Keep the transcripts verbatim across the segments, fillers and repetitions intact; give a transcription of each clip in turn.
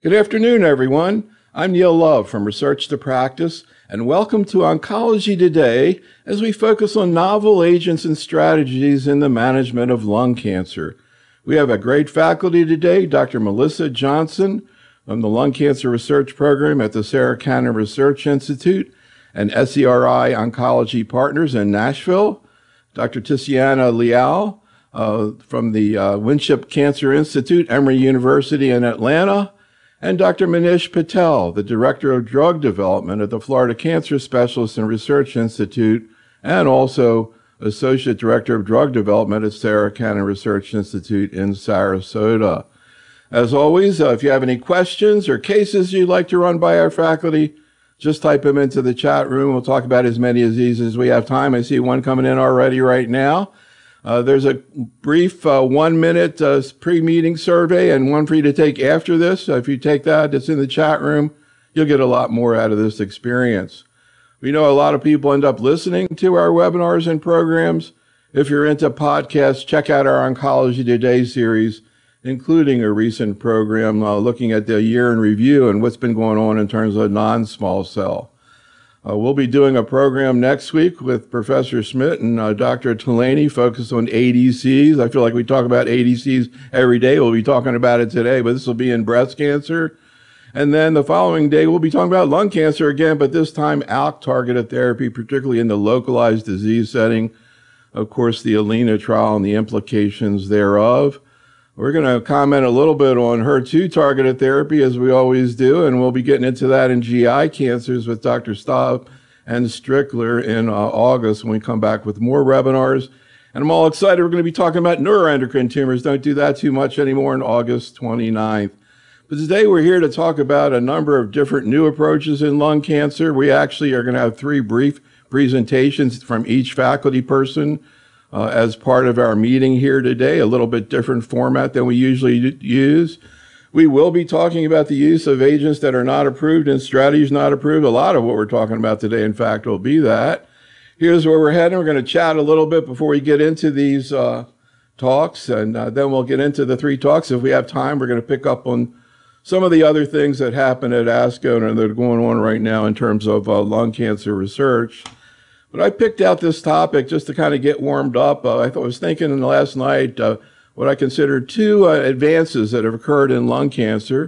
Good afternoon, everyone. I'm Neil Love from Research to Practice, and welcome to Oncology Today as we focus on novel agents and strategies in the management of lung cancer. We have a great faculty today, Doctor Melissa Johnson from the Lung Cancer Research Program at the Sarah Cannon Research Institute and S E R I Oncology Partners in Nashville, Doctor Tiziana Leal uh, from the uh, Winship Cancer Institute, Emory University in Atlanta, and Doctor Manish Patel, the Director of Drug Development at the Florida Cancer Specialists and Research Institute, and also Associate Director of Drug Development at Sarah Cannon Research Institute in Sarasota. As always, uh, if you have any questions or cases you'd like to run by our faculty, just type them into the chat room. We'll talk about as many of these as we have time. I see one coming in already right now. Uh, there's a brief uh, one-minute uh, pre-meeting survey and one for you to take after this. So if you take that, it's in the chat room, you'll get a lot more out of this experience. We know a lot of people end up listening to our webinars and programs. If you're into podcasts, check out our Oncology Today series, including a recent program uh, looking at the year in review and what's been going on in terms of non-small cell. Uh, we'll be doing a program next week with Professor Schmidt and uh, Doctor Tolaney focused on A D Cs. I feel like we talk about A D Cs every day. We'll be talking about it today, but this will be in breast cancer. And then the following day, we'll be talking about lung cancer again, but this time A L K-targeted therapy, particularly in the localized disease setting. Of course, the ALINA trial and the implications thereof. We're going to comment a little bit on H E R two targeted therapy, as we always do, and we'll be getting into that in G I cancers with Doctor Staub and Strickler in uh, August when we come back with more webinars. And I'm all excited. We're going to be talking about neuroendocrine tumors. Don't do that too much anymore on August twenty-ninth. But today we're here to talk about a number of different new approaches in lung cancer. We actually are going to have three brief presentations from each faculty person Uh, as part of our meeting here today, a little bit different format than we usually use. We will be talking about the use of agents that are not approved and strategies not approved. A lot of what we're talking about today, in fact, will be that. Here's where we're heading. We're going to chat a little bit before we get into these uh, talks, and uh, then we'll get into the three talks. If we have time, we're going to pick up on some of the other things that happen at ASCO and that are going on right now in terms of uh, lung cancer research. But I picked out this topic just to kind of get warmed up. Uh, I, thought, I was thinking last night uh, what I consider two uh, advances that have occurred in lung cancer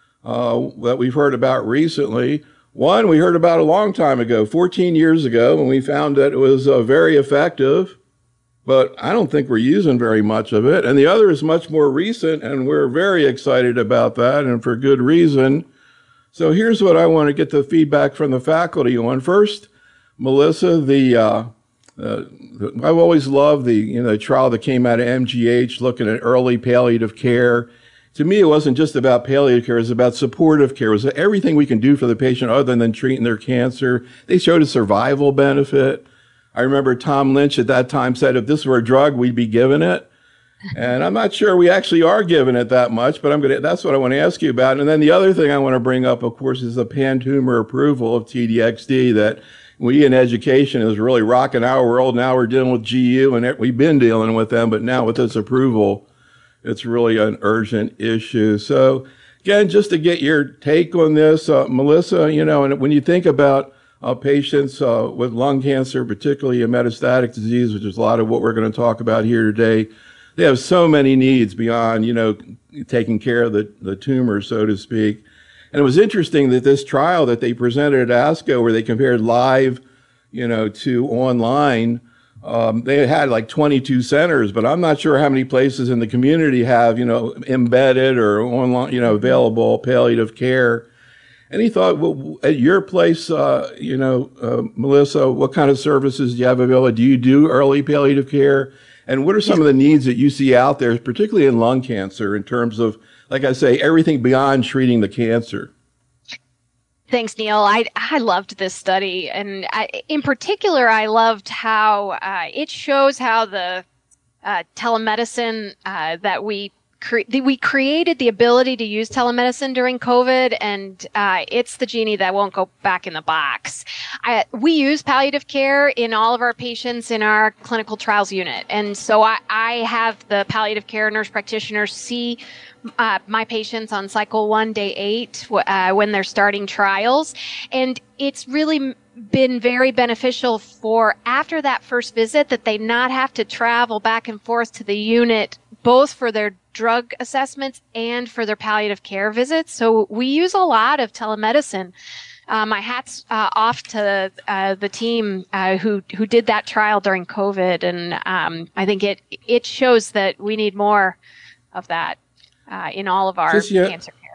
uh, that we've heard about recently. One we heard about a long time ago, fourteen years ago, when we found that it was uh, very effective, but I don't think we're using very much of it. And the other is much more recent, and we're very excited about that, and for good reason. So here's what I want to get the feedback from the faculty on. First, Melissa, the uh, uh, I've always loved the you know trial that came out of M G H looking at early palliative care. To me, it wasn't just about palliative care; it was about supportive care. It was everything we can do for the patient other than treating their cancer. They showed a survival benefit. I remember Tom Lynch at that time said, "If this were a drug, we'd be giving it." And I'm not sure we actually are giving it that much, but I'm gonna. That's what I want to ask you about. And then the other thing I want to bring up, of course, is the pan-tumor approval of T D X D that we in education is really rocking our world. Now we're dealing with G U, and we've been dealing with them, but now with this approval, it's really an urgent issue. So again, just to get your take on this, uh, Melissa, you know, and when you think about uh, patients uh, with lung cancer, particularly a metastatic disease, which is a lot of what we're going to talk about here today, they have so many needs beyond, you know, taking care of the, the tumor, so to speak. And it was interesting that this trial that they presented at ASCO, where they compared live, you know, to online, um, they had like twenty-two centers, but I'm not sure how many places in the community have, you know, embedded or online, you know, available palliative care. And he thought, well, at your place, uh, you know, uh, Melissa, what kind of services do you have available? Do you do early palliative care? And what are some of the needs that you see out there, particularly in lung cancer, in terms of, like I say, everything beyond treating the cancer? Thanks, Neil. I I loved this study, and I, in particular, I loved how uh, it shows how the uh, telemedicine uh, that we cre- we created the ability to use telemedicine during COVID, and uh, it's the genie that won't go back in the box. I, we use palliative care in all of our patients in our clinical trials unit. And so I, I have the palliative care nurse practitioners see uh, my patients on cycle one, day eight, uh, when they're starting trials. And it's really been very beneficial for after that first visit that they not have to travel back and forth to the unit, both for their drug assessments and for their palliative care visits. So we use a lot of telemedicine. Uh, my hat's uh, off to uh, the team uh, who who did that trial during COVID, and um, I think it it shows that we need more of that uh, in all of our Tiziana, cancer care.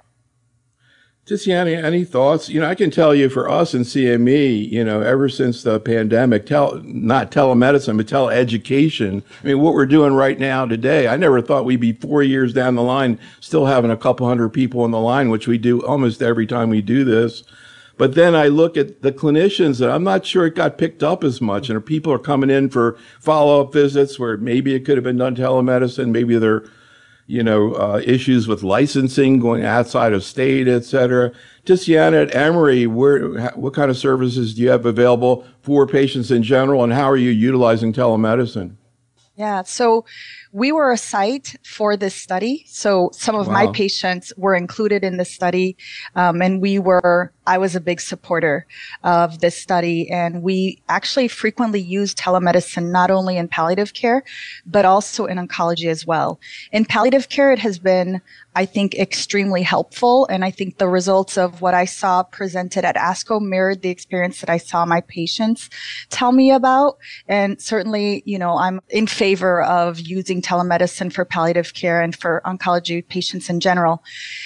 Tiziana, any thoughts? You know, I can tell you for us in C M E, you know, ever since the pandemic, tel- not telemedicine, but teleeducation. I mean, what we're doing right now today, I never thought we'd be four years down the line still having a couple hundred people on the line, which we do almost every time we do this. But then I look at the clinicians, and I'm not sure it got picked up as much. And people are coming in for follow-up visits where maybe it could have been done telemedicine, maybe they're you know, uh, issues with licensing going outside of state, et cetera. Tiziana, at Emory, where, what kind of services do you have available for patients in general, and how are you utilizing telemedicine? Yeah, so we were a site for this study. So some of wow. my patients were included in this study. Um, and we were, I was a big supporter of this study. And we actually frequently use telemedicine, not only in palliative care, but also in oncology as well. In palliative care, it has been, I think, extremely helpful. And I think the results of what I saw presented at ASCO mirrored the experience that I saw my patients tell me about. And certainly, you know, I'm in favor of using telemedicine for palliative care and for oncology patients in general.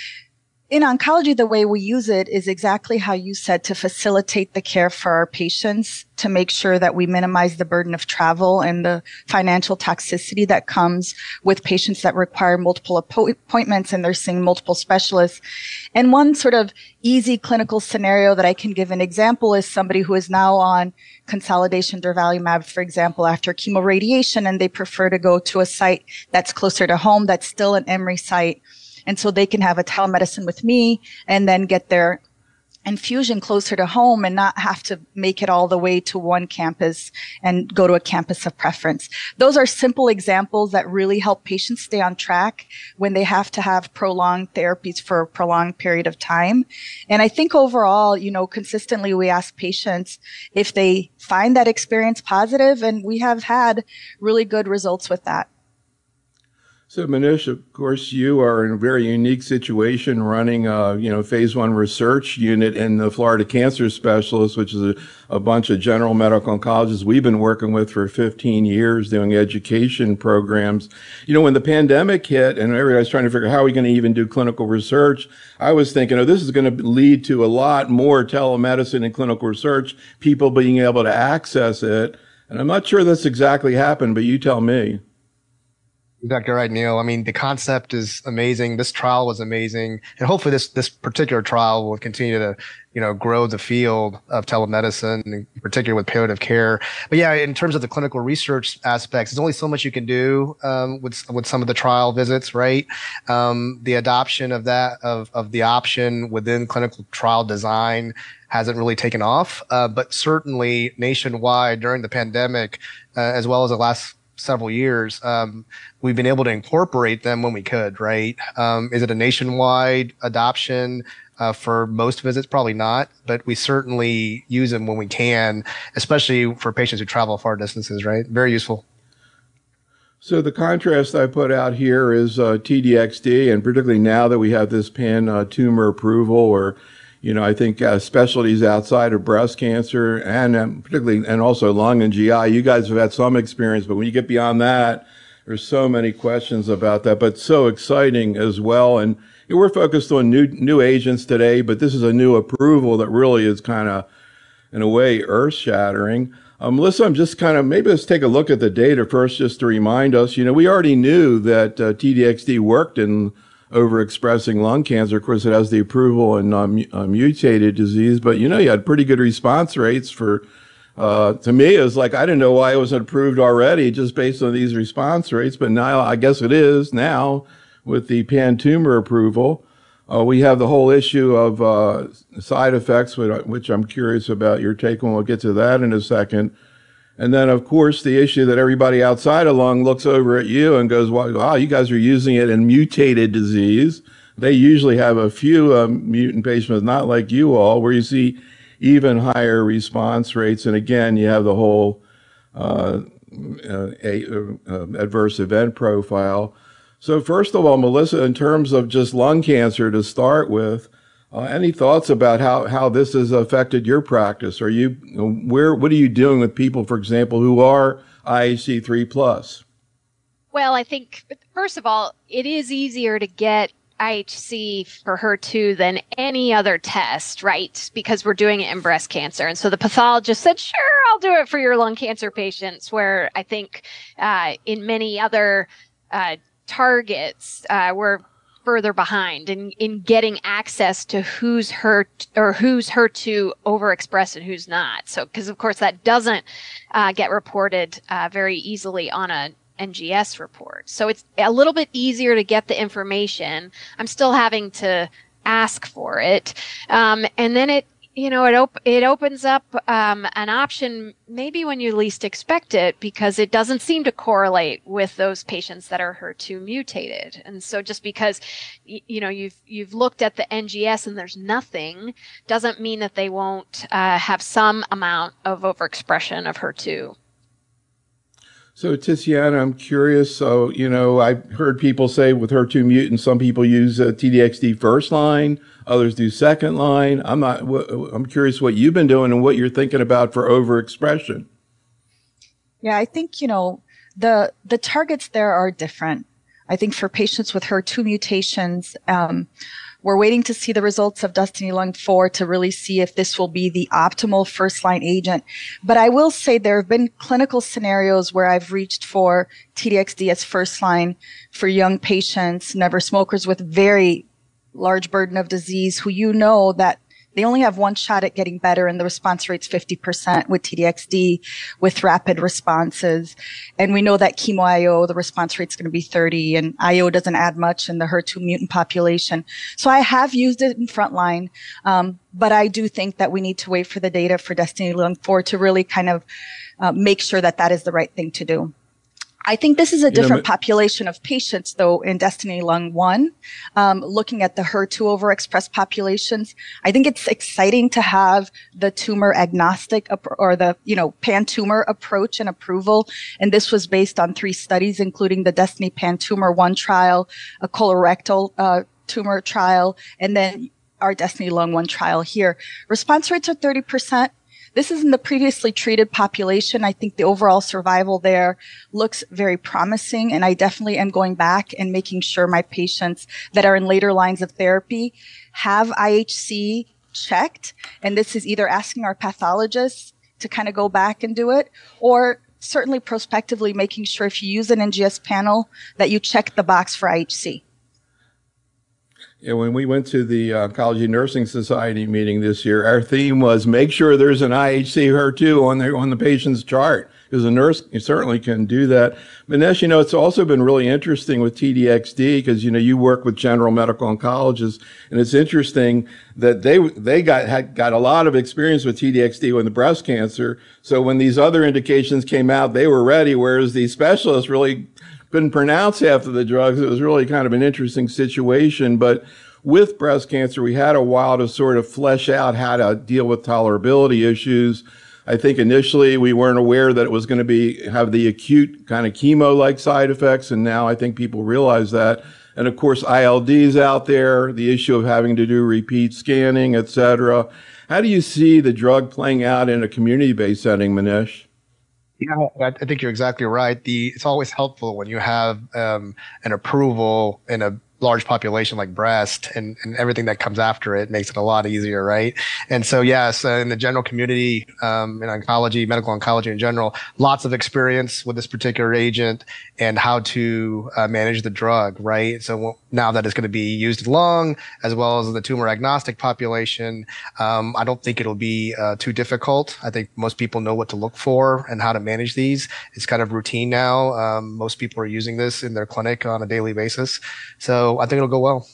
In oncology, the way we use it is exactly how you said, to facilitate the care for our patients, to make sure that we minimize the burden of travel and the financial toxicity that comes with patients that require multiple appointments and they're seeing multiple specialists. And one sort of easy clinical scenario that I can give an example is somebody who is now on consolidation durvalumab, for example, after chemoradiation, and they prefer to go to a site that's closer to home, that's still an Emory site. And so they can have a telemedicine with me and then get their infusion closer to home and not have to make it all the way to one campus and go to a campus of preference. Those are simple examples that really help patients stay on track when they have to have prolonged therapies for a prolonged period of time. And I think overall, you know, consistently we ask patients if they find that experience positive, and we have had really good results with that. So, Manish, of course, you are in a very unique situation running a, you know, phase one research unit in the Florida Cancer Specialists, which is a, a bunch of general medical oncologists we've been working with for fifteen years doing education programs. You know, when the pandemic hit and everybody's trying to figure out how are we going to even do clinical research, I was thinking, oh, this is going to lead to a lot more telemedicine and clinical research, people being able to access it. And I'm not sure that's exactly happened, but you tell me. Exactly right, Neil. I mean, the concept is amazing. This trial was amazing. And hopefully this, this particular trial will continue to, you know, grow the field of telemedicine, in particular with palliative care. But yeah, in terms of the clinical research aspects, there's only so much you can do, um, with, with some of the trial visits, right? Um, the adoption of that, of, of the option within clinical trial design hasn't really taken off. Uh, but certainly nationwide during the pandemic, uh, as well as the last several years, um, we've been able to incorporate them when we could, right? Um, is it a nationwide adoption uh, for most visits? Probably not, but we certainly use them when we can, especially for patients who travel far distances, right? Very useful. So the contrast I put out here is uh, T D X D, and particularly now that we have this pan uh, tumor approval, or you know, I think uh, specialties outside of breast cancer and um, particularly, and also lung and G I, you guys have had some experience, but when you get beyond that, there's so many questions about that, but so exciting as well. And you know, we're focused on new, new agents today, but this is a new approval that really is kind of, in a way, earth shattering. Um, Melissa, I'm just kind of, maybe let's take a look at the data first, just to remind us, you know, we already knew that uh, T D X D worked in overexpressing lung cancer. Of course, it has the approval in uh, mu- uh, mutated disease, but you know, you had pretty good response rates for, uh, to me, it was like, I didn't know why it wasn't approved already just based on these response rates, but now I guess it is now with the pan-tumor approval. Uh, we have the whole issue of uh, side effects, which I'm curious about your take on. We'll get to that in a second. And then, of course, the issue that everybody outside of lung looks over at you and goes, wow, you guys are using it in mutated disease. They usually have a few um, mutant patients, not like you all, where you see even higher response rates. And again, you have the whole uh, uh, a, uh, adverse event profile. So first of all, Melissa, in terms of just lung cancer to start with, uh, any thoughts about how, how this has affected your practice? Are you, where, what are you doing with people, for example, who are I H C three plus? Well, I think, first of all, it is easier to get I H C for H E R two than any other test, right? Because we're doing it in breast cancer. And so the pathologist said, sure, I'll do it for your lung cancer patients, where I think uh, in many other uh, targets, uh, we're further behind in, in getting access to who's H E R two or who's H E R two overexpressed and who's not. So, because of course that doesn't uh, get reported uh, very easily on a N G S report. So it's a little bit easier to get the information. I'm still having to ask for it. Um, and then it, you know, it, op- it opens up um, an option maybe when you least expect it, because it doesn't seem to correlate with those patients that are H E R two mutated. And so just because, y- you know, you've, you've looked at the N G S and there's nothing, doesn't mean that they won't uh, have some amount of overexpression of H E R two. So, Tiziana, I'm curious. So, you know, I've heard people say with H E R two mutant, some people use uh, T D X D first line, others do second line. I'm not, w- I'm curious what you've been doing and what you're thinking about for overexpression. Yeah, I think, you know, the, the targets there are different. I think for patients with H E R two mutations, um, we're waiting to see the results of Destiny Lung four to really see if this will be the optimal first-line agent. But I will say there have been clinical scenarios where I've reached for T D X D as first-line for young patients, never smokers with very large burden of disease, who you know that they only have one shot at getting better, and the response rate's fifty percent with T D X D with rapid responses. And we know that chemo I O, the response rate's going to be thirty, and I O doesn't add much in the H E R two mutant population. So I have used it in frontline, um, but I do think that we need to wait for the data for Destiny Lung four to really kind of uh, make sure that that is the right thing to do. I think this is a different you know, population of patients, though, in Destiny Lung one, um, looking at the H E R two overexpressed populations. I think it's exciting to have the tumor agnostic or the, you know, pan-tumor approach and approval. And this was based on three studies, including the Destiny Pan-Tumor one trial, a colorectal uh, tumor trial, and then our Destiny Lung one trial here. Response rates are thirty percent. This is in the previously treated population. I think the overall survival there looks very promising, and I definitely am going back and making sure my patients that are in later lines of therapy have I H C checked. And this is either asking our pathologists to kind of go back and do it, or certainly prospectively making sure if you use an N G S panel that you check the box for I H C. Yeah, when we went to the Oncology Nursing Society meeting this year, our theme was make sure there's an I H C H E R two on the, on the patient's chart, because a nurse certainly can do that. Manesh, you know, it's also been really interesting with T D X D, because, you know, you work with general medical oncologists, and it's interesting that they they got had got a lot of experience with T D X D with the breast cancer. So when these other indications came out, they were ready, whereas the specialists really couldn't pronounce half of the drugs. It was really kind of an interesting situation. But with breast cancer, we had a while to sort of flesh out how to deal with tolerability issues. I think initially we weren't aware that it was going to be have the acute kind of chemo-like side effects, and now I think people realize that. And of course, I L D's out there, the issue of having to do repeat scanning, et cetera. How do you see the drug playing out in a community-based setting, Manesh? Yeah, I think you're exactly right. The it's always helpful when you have um, an approval in a large population like breast, and, and everything that comes after it makes it a lot easier, right? And so, yes, uh, in the general community, um, in oncology, medical oncology in general, lots of experience with this particular agent and how to uh, manage the drug, right? So now that it's going to be used in lung as well as the tumor agnostic population, um, I don't think it'll be uh, too difficult. I think most people know what to look for and how to manage these. It's kind of routine now. Um, most people are using this in their clinic on a daily basis. So I think it'll go well.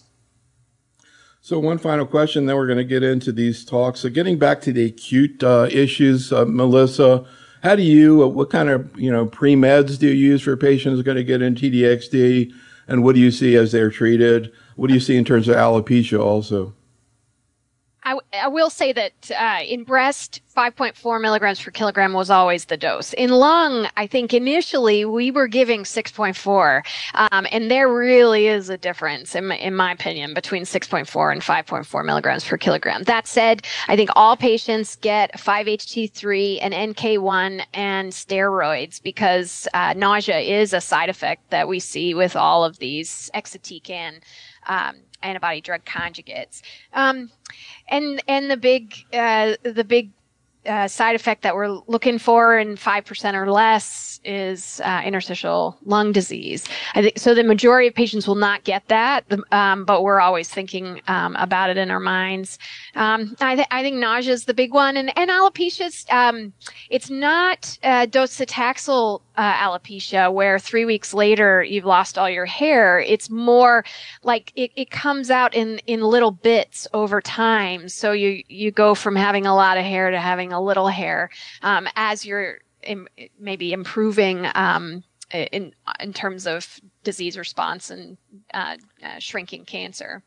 So one final question, then we're going to get into these talks. So getting back to the acute uh, issues, uh, Melissa, how do you, uh, what kind of, you know, pre-meds do you use for patients who are going to get in T D X D? And what do you see as they're treated? What do you see in terms of alopecia also? I, I will say that uh, in breast, five point four milligrams per kilogram was always the dose. In lung, I think initially we were giving six point four, um, and there really is a difference, in my, in my opinion, between six point four and five point four milligrams per kilogram. That said, I think all patients get five H T three and N K one and steroids because uh, nausea is a side effect that we see with all of these exatecan um antibody drug conjugates. Um, and, and the big, uh, the big, uh, side effect that we're looking for in five percent or less is, uh, interstitial lung disease. I think, so the majority of patients will not get that, um, but we're always thinking, um, about it in our minds. Um, I, th- I think nausea is the big one, and, and alopecia, um, it's not, uh, docetaxel, uh, alopecia where three weeks later you've lost all your hair. It's more like it, it comes out in, in little bits over time. So you, you go from having a lot of hair to having a little hair, um, as you're im- maybe improving, um, in, in terms of disease response and, uh, uh shrinking cancer.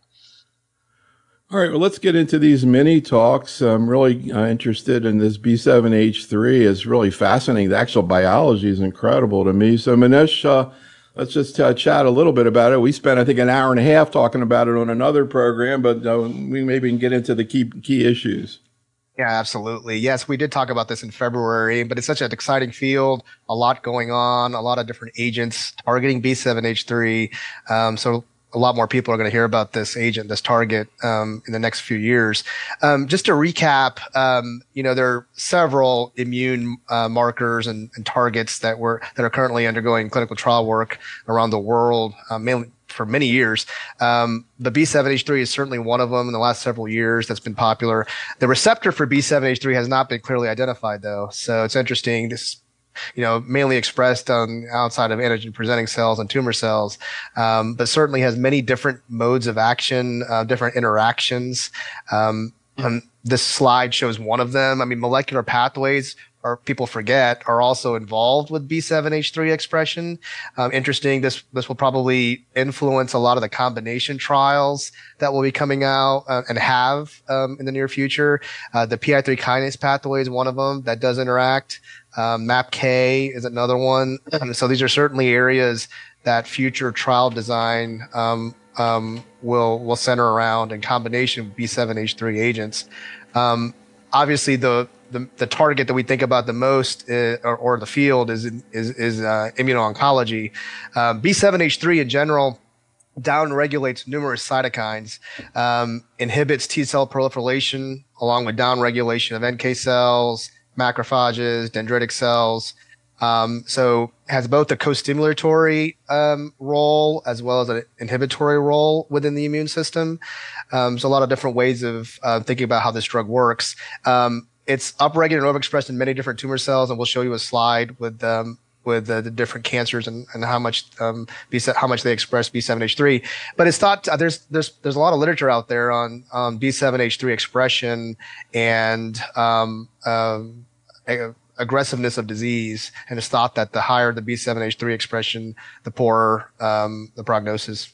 All right, well, let's get into these mini talks. I'm really uh, interested in this B seven H three. It's really fascinating. The actual biology is incredible to me. So, Manish, uh, let's just uh, chat a little bit about it. We spent, I think, an hour and a half talking about it on another program, but uh, we maybe can get into the key key issues. Yeah, absolutely. Yes, we did talk about this in February, but it's such an exciting field, a lot going on, a lot of different agents targeting B seven H three. Um, so a lot more people are going to hear about this agent, this target, um, in the next few years. Um, just to recap, um, you know, there are several immune uh, markers and, and targets that were that are currently undergoing clinical trial work around the world, uh, mainly for many years. Um, the B seven H three is certainly one of them in the last several years that's been popular. The receptor for B seven H three has not been clearly identified, though. So it's interesting. This you know, mainly expressed on outside of antigen presenting cells and tumor cells, um, but certainly has many different modes of action, uh, different interactions. Um, and this slide shows one of them. I mean, molecular pathways, or people forget, are also involved with B seven H three expression. Um, interesting. This, this will probably influence a lot of the combination trials that will be coming out uh, and have, um, in the near future. Uh, the P I three kinase pathway is one of them that does interact. Um, MAPK is another one. So these are certainly areas that future trial design, um, um, will, will center around in combination with B seven H three agents. Um, obviously the, The, the target that we think about the most, uh, or, or the field is is, is uh, immuno-oncology. Um, B seven H three in general downregulates numerous cytokines, um, inhibits T cell proliferation, along with downregulation of N K cells, macrophages, dendritic cells. Um, so has both a co-stimulatory um, role as well as an inhibitory role within the immune system. Um, so a lot of different ways of uh, thinking about how this drug works. Um, It's upregulated and overexpressed in many different tumor cells, and we'll show you a slide with um, with uh, the different cancers and, and how much um, B, how much they express B seven H three. But it's thought uh, there's there's there's a lot of literature out there on um, B seven H three expression and um, uh, aggressiveness of disease, and it's thought that the higher the B seven H three expression, the poorer um, the prognosis.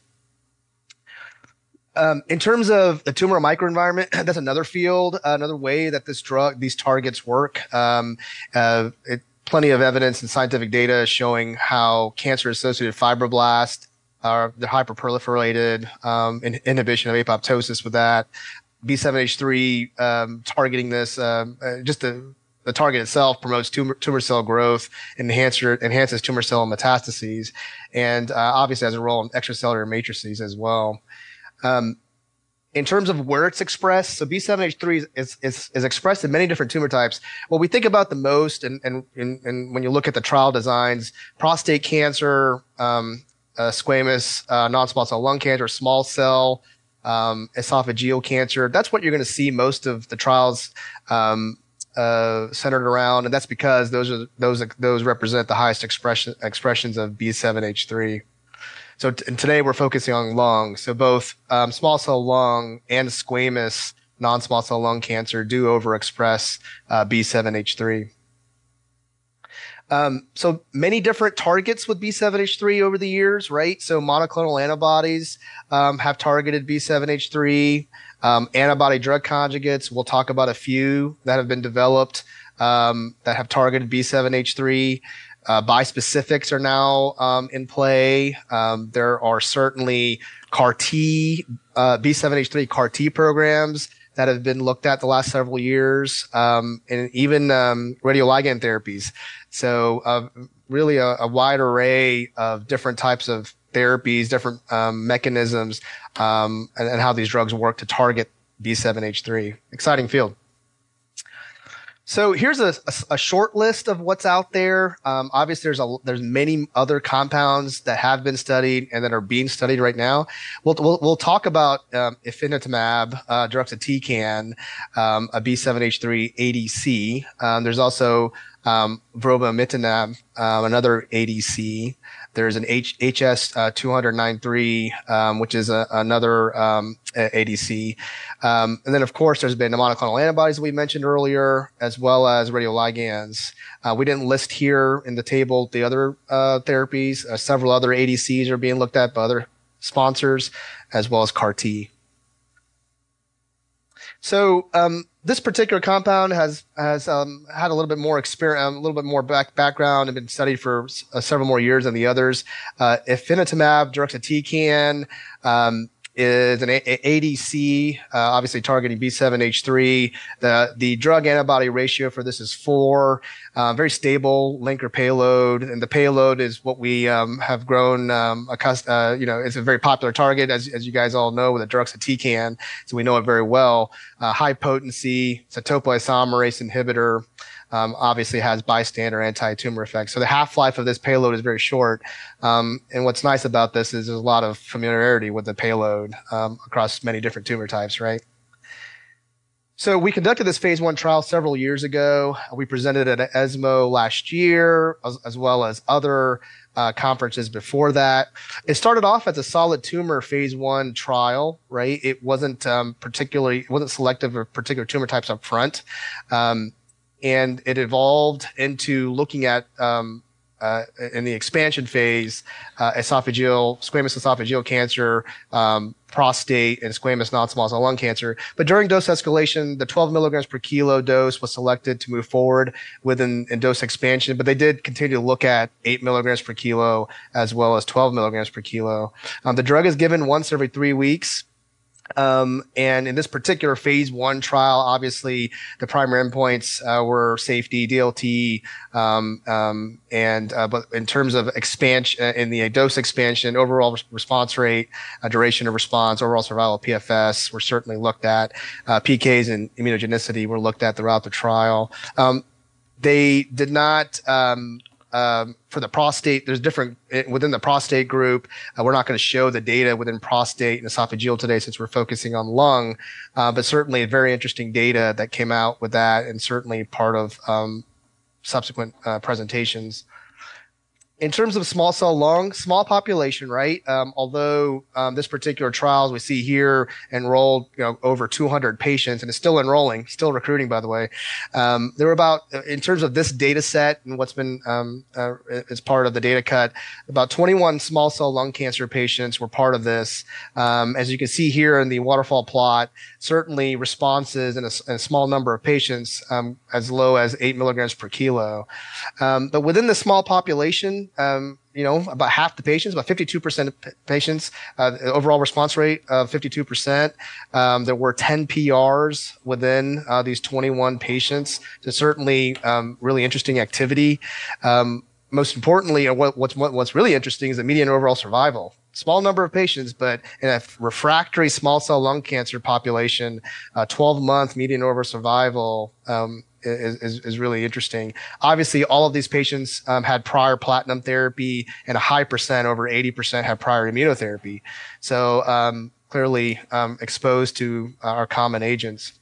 Um, in terms of the tumor microenvironment, that's another field, uh, another way that this drug, these targets work. Um, uh, it, plenty of evidence and scientific data showing how cancer-associated fibroblasts are they're hyperproliferated, um, in, inhibition of apoptosis with that. B seven H three um, targeting this, um, uh, just a the target itself promotes tumor, tumor cell growth, enhancer, enhances tumor cell metastases, and uh, obviously has a role in extracellular matrices as well. Um, in terms of where it's expressed, so B seven H three is, is, is expressed in many different tumor types. What we think about the most, and, and, and, and when you look at the trial designs, prostate cancer, um, uh, squamous uh, non-small cell lung cancer, small cell, um, esophageal cancer, that's what you're going to see most of the trials um, Uh, centered around, and that's because those are those those represent the highest expression expressions of B seven H three. So t- and today we're focusing on lung. So both um, small cell lung and squamous non-small cell lung cancer do overexpress uh, B seven H three. Um, so many different targets with B seven H three over the years, right? So monoclonal antibodies um, have targeted B seven H three. Um, antibody drug conjugates, we'll talk about a few that have been developed um, that have targeted B seven H three. Uh, bispecifics are now um, in play. Um, there are certainly C A R T, uh, B seven H three C A R T programs that have been looked at the last several years, um, and even um, radioligand therapies. So uh, really a, a wide array of different types of therapies, different um, mechanisms, um, and, and how these drugs work to target B seven H three. Exciting field. So here's a, a, a short list of what's out there. Um, obviously, there's a there's many other compounds that have been studied and that are being studied right now. We'll we'll, we'll talk about um, ifinatamab, uh, deruxtecan, um, a B seven H three A D C. Um, there's also um, vobramitamab, um, another A D C. There's an H, HS uh, two ninety-three, um, which is a, another um, A D C. Um, and then, of course, there's been the monoclonal antibodies that we mentioned earlier, as well as radioligands. Uh, we didn't list here in the table the other uh, therapies. Uh, several other A D Cs are being looked at by other sponsors, as well as C A R T. So um, this particular compound has has um, had a little bit more experience, um, a little bit more back, background, and been studied for uh, several more years than the others. Uh, ifinatamab deruxtecan um, is an a- a- ADC, uh, obviously targeting B seven H three. The the drug antibody ratio for this is four. Uh, very stable linker payload, and the payload is what we um, have grown. Um, accust- uh, you know, it's a very popular target, as as you guys all know, with the deruxtecan, so we know it very well. Uh, high potency, it's a topoisomerase inhibitor. Um, obviously has bystander anti-tumor effects. So the half-life of this payload is very short. Um, and what's nice about this is there's a lot of familiarity with the payload um, across many different tumor types, right? So we conducted this phase one trial several years ago. We presented it at ESMO last year, as, as well as other uh, conferences before that. It started off as a solid tumor phase one trial, right? It wasn't um, particularly, it wasn't selective for particular tumor types up front. Um, and it evolved into looking at um, Uh, in the expansion phase, uh, esophageal, squamous esophageal cancer, um, prostate, and squamous non-small cell lung cancer. But during dose escalation, the twelve milligrams per kilo dose was selected to move forward within in dose expansion, but they did continue to look at eight milligrams per kilo as well as twelve milligrams per kilo. Um, the drug is given once every three weeks. Um, and in this particular phase one trial, obviously the primary endpoints uh, were safety, D L T, um, um, and uh, but in terms of expansion, uh, in the dose expansion, overall response rate, uh, duration of response, overall survival, P F S were certainly looked at. Uh, P Ks and immunogenicity were looked at throughout the trial. Um, they did not. Um, Um, for the prostate, there's different within the prostate group. Uh, we're not going to show the data within prostate and esophageal today since we're focusing on lung, uh, but certainly very interesting data that came out with that, and certainly part of um, subsequent uh, presentations. In terms of small cell lung, small population, right? Um, although um, this particular trial, as we see here, enrolled you know over two hundred patients, and is still enrolling, still recruiting, by the way. Um, there were about, in terms of this data set and what's been um, uh, as part of the data cut, about twenty-one small cell lung cancer patients were part of this. Um, as you can see here in the waterfall plot, certainly responses in a, in a small number of patients, um, as low as eight milligrams per kilo. Um, but within the small population, um, you know, about half the patients, about fifty-two percent of patients, uh, the overall response rate of fifty-two percent. Um, there were ten P Rs within uh, these twenty-one patients. So certainly um, really interesting activity. Um, most importantly, what, what's, what, what's really interesting is the median overall survival. Small number of patients, but in a refractory small cell lung cancer population, uh, twelve month median overall survival um, is, is, is really interesting. Obviously, all of these patients um, had prior platinum therapy, and a high percent, over eighty percent, had prior immunotherapy. So um, clearly um, exposed to our common agents.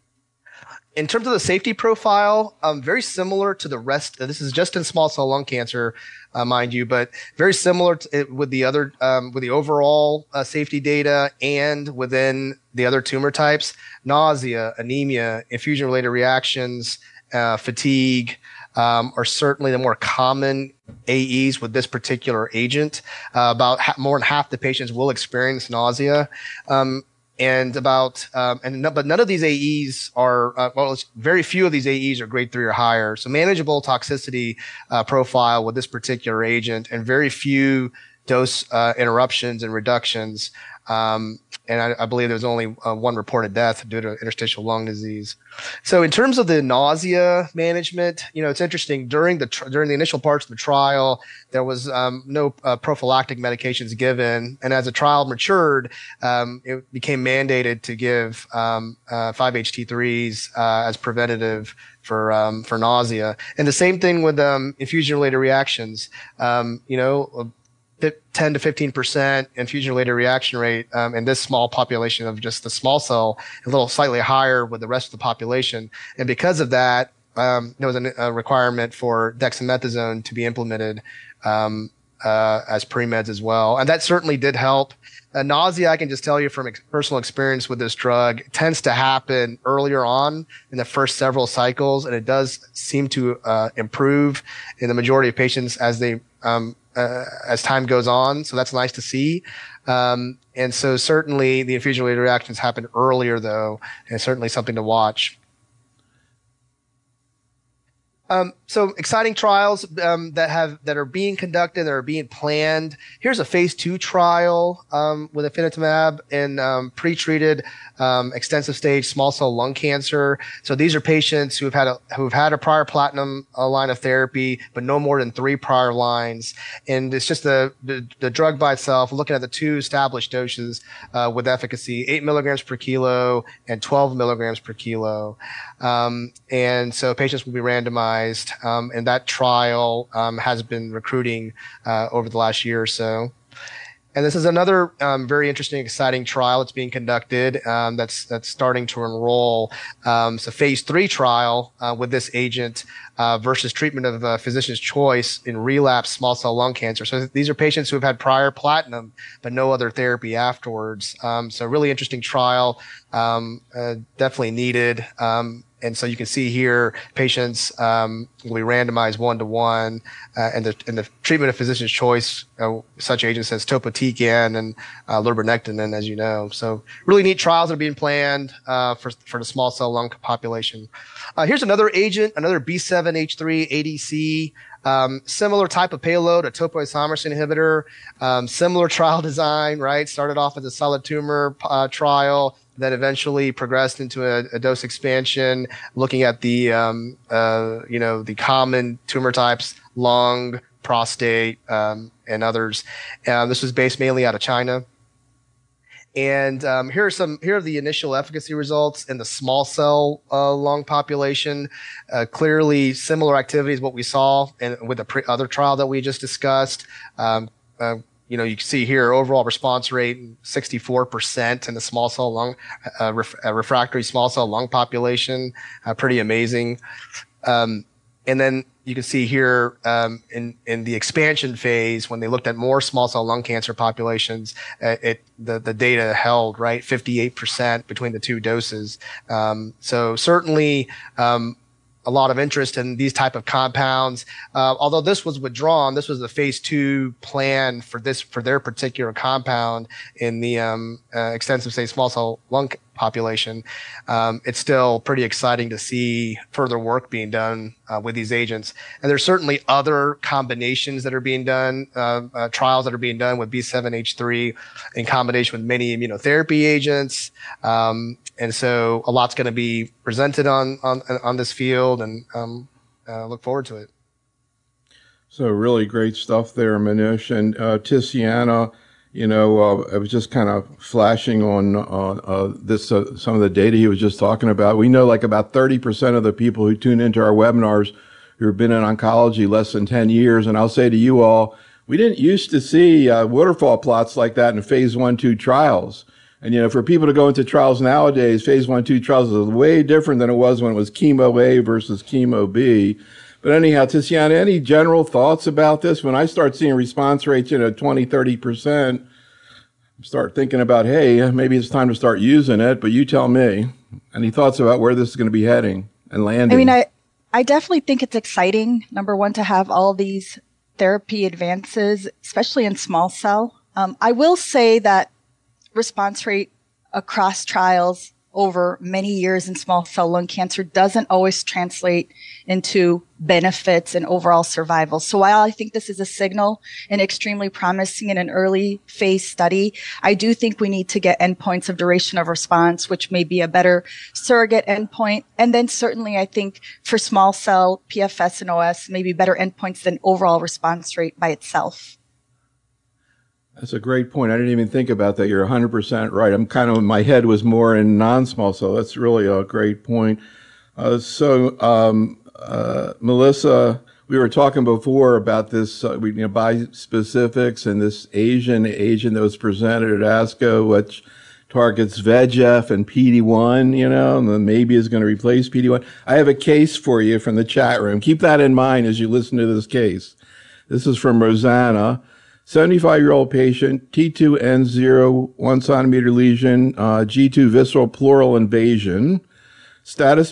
In terms of the safety profile, um, very similar to the rest. This is just in small cell lung cancer, uh, mind you, but very similar to it with the other, um, with the overall uh, safety data and within the other tumor types. Nausea, anemia, infusion-related reactions, uh, fatigue um, are certainly the more common A Es with this particular agent. Uh, about ha- more than half the patients will experience nausea. Um, And about, um, and no, but none of these A Es are, uh, well, very few of these A Es are grade three or higher. So manageable toxicity uh, profile with this particular agent, and very few dose uh, interruptions and reductions. Um, and I, I believe there was only uh, one reported death due to interstitial lung disease. So in terms of the nausea management, you know, it's interesting. During the tr- during the initial parts of the trial, there was um, no uh, prophylactic medications given, and as the trial matured, um, it became mandated to give um, uh, five H T threes uh, as preventative for um, for nausea. And the same thing with um, infusion-related reactions. Um, you know. ten to fifteen percent infusion-related reaction rate um, in this small population of just the small cell, a little slightly higher with the rest of the population. And because of that, um, there was a, a requirement for dexamethasone to be implemented um, uh, as pre-meds as well. And that certainly did help. Uh, nausea, I can just tell you from ex- personal experience with this drug, tends to happen earlier on in the first several cycles, and it does seem to uh, improve in the majority of patients as they um, Uh, as time goes on. So that's nice to see. Um, and so certainly the infusion-related reactions happen earlier, though, and certainly something to watch. Um, so exciting trials um, that have that are being conducted, that are being planned. Here's a phase two trial um, with ifinatamab in um, pre-treated um, extensive stage small cell lung cancer. So these are patients who've had a who've had a prior platinum uh, line of therapy, but no more than three prior lines. And it's just the the, the drug by itself. Looking at the two established doses uh, with efficacy: eight milligrams per kilo and twelve milligrams per kilo. Um, and so patients will be randomized. Um, and that trial um, has been recruiting uh, over the last year or so. And this is another um, very interesting, exciting trial that's being conducted um, that's that's starting to enroll. Um, it's a phase three trial uh, with this agent uh, versus treatment of uh, physician's choice in relapsed small cell lung cancer. So these are patients who have had prior platinum but no other therapy afterwards. Um, so really interesting trial, um, uh, definitely needed. Um, And so you can see here, patients um, will be randomized one to one, uh, and the and the treatment of physician's choice, uh, such agents as topotecan and uh, lurbinectedin, as you know. So really neat trials that are being planned uh, for for the small cell lung population. Uh, here's another agent, another B seven H three A D C. Um, similar type of payload, a topoisomerase inhibitor. Um, similar trial design, right? Started off as a solid tumor uh, trial, that eventually progressed into a, a dose expansion, looking at the, um, uh, you know, the common tumor types, lung, prostate, um, and others. Uh, this was based mainly out of China. And um, here are some. Here are the initial efficacy results in the small cell uh, lung population. Uh, clearly, similar activities what we saw in, with the pre- other trial that we just discussed. Um, uh, You know, you can see here overall response rate sixty-four percent in the small cell lung, uh, ref, uh, refractory small cell lung population. Uh, pretty amazing. Um, and then you can see here um, in in the expansion phase, when they looked at more small cell lung cancer populations, uh, it the the data held right fifty-eight percent between the two doses. Um, so certainly. Um, A lot of interest in these type of compounds. Uh, although this was withdrawn, this was the phase two plan for this for their particular compound in the um, uh, extensive stage small cell lung population. Um, it's still pretty exciting to see further work being done uh, with these agents. And there's certainly other combinations that are being done, uh, uh, trials that are being done with B seven H three in combination with many immunotherapy agents. Um, and so a lot's going to be presented on, on, on this field, and um, uh, look forward to it. So really great stuff there, Manish. And uh, Tiziana, you know, uh, I was just kind of flashing on uh, uh, this, uh, some of the data he was just talking about. We know like about thirty percent of the people who tune into our webinars who have been in oncology less than ten years. And I'll say to you all, we didn't used to see uh, waterfall plots like that in phase one, two trials. And, you know, for people to go into trials nowadays, phase one, two trials is way different than it was when it was chemo A versus chemo B. But anyhow, Tiziana, any general thoughts about this? When I start seeing response rates, you know, twenty, thirty percent, start thinking about, hey, maybe it's time to start using it. But you tell me, any thoughts about where this is going to be heading and landing? I mean, I, I definitely think it's exciting, number one, to have all these therapy advances, especially in small cell. Um, I will say that response rate across trials over many years in small cell lung cancer doesn't always translate into benefits and overall survival. So while I think this is a signal and extremely promising in an early phase study, I do think we need to get endpoints of duration of response, which may be a better surrogate endpoint. And then certainly I think for small cell P F S and O S, maybe better endpoints than overall response rate by itself. That's a great point. I didn't even think about that. You're one hundred percent right. I'm kind of, my head was more in non-small cell. That's really a great point. Uh, so, um, uh, Melissa, we were talking before about this, uh, you know, bispecifics and this Asian agent that was presented at ASCO, which targets V E G F and P D one, you know, and then maybe is going to replace P D one. I have a case for you from the chat room. Keep that in mind as you listen to this case. This is from Rosanna. seventy-five-year-old patient, T two N zero, one centimeter lesion, uh, G two visceral pleural invasion, status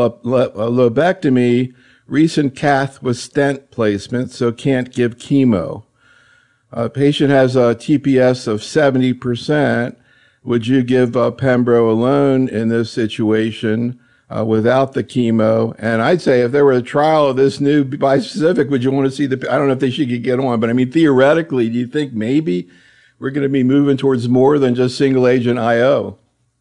post-lobectomy, recent cath with stent placement, so can't give chemo. Uh, patient has a T P S of seventy percent. Would you give uh, Pembro alone in this situation uh, without the chemo? And I'd say if there were a trial of this new bispecific, would you want to see the, I don't know if they should get on, but I mean, theoretically, do you think maybe we're going to be moving towards more than just single agent I O?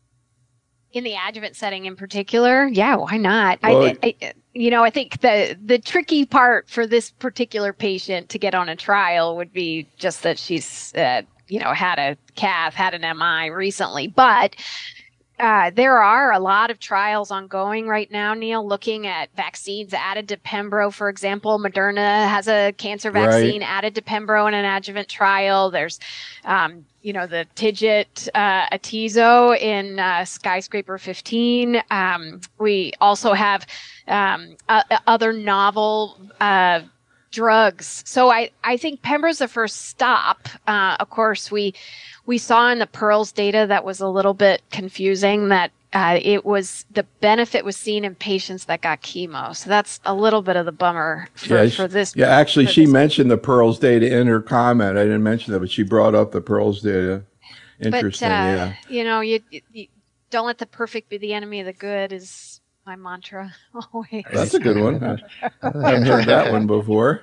In the adjuvant setting in particular, yeah, why not? Well, I, I, you know, I think the the tricky part for this particular patient to get on a trial would be just that she's, uh, you know, had a cath, had an M I recently, but Uh, there are a lot of trials ongoing right now, Neil, looking at vaccines added to Pembro, for example. Moderna has a cancer vaccine right. added to Pembro in an adjuvant trial. There's, um, you know, the TIGIT uh, Atezo in uh, Skyscraper fifteen. Um, we also have um, uh, other novel uh drugs. So I, I think Pembro's the first stop. Uh, of course, we we saw in the PEARLS data that was a little bit confusing that uh, it was the benefit was seen in patients that got chemo. So that's a little bit of the bummer for, yeah, for this. Yeah, actually, she this. mentioned the PEARLS data in her comment. I didn't mention that, but she brought up the PEARLS data. Interesting, but, uh, yeah. You know, you, you don't let the perfect be the enemy of the good is my mantra always. That's a good one. I haven't heard that one before.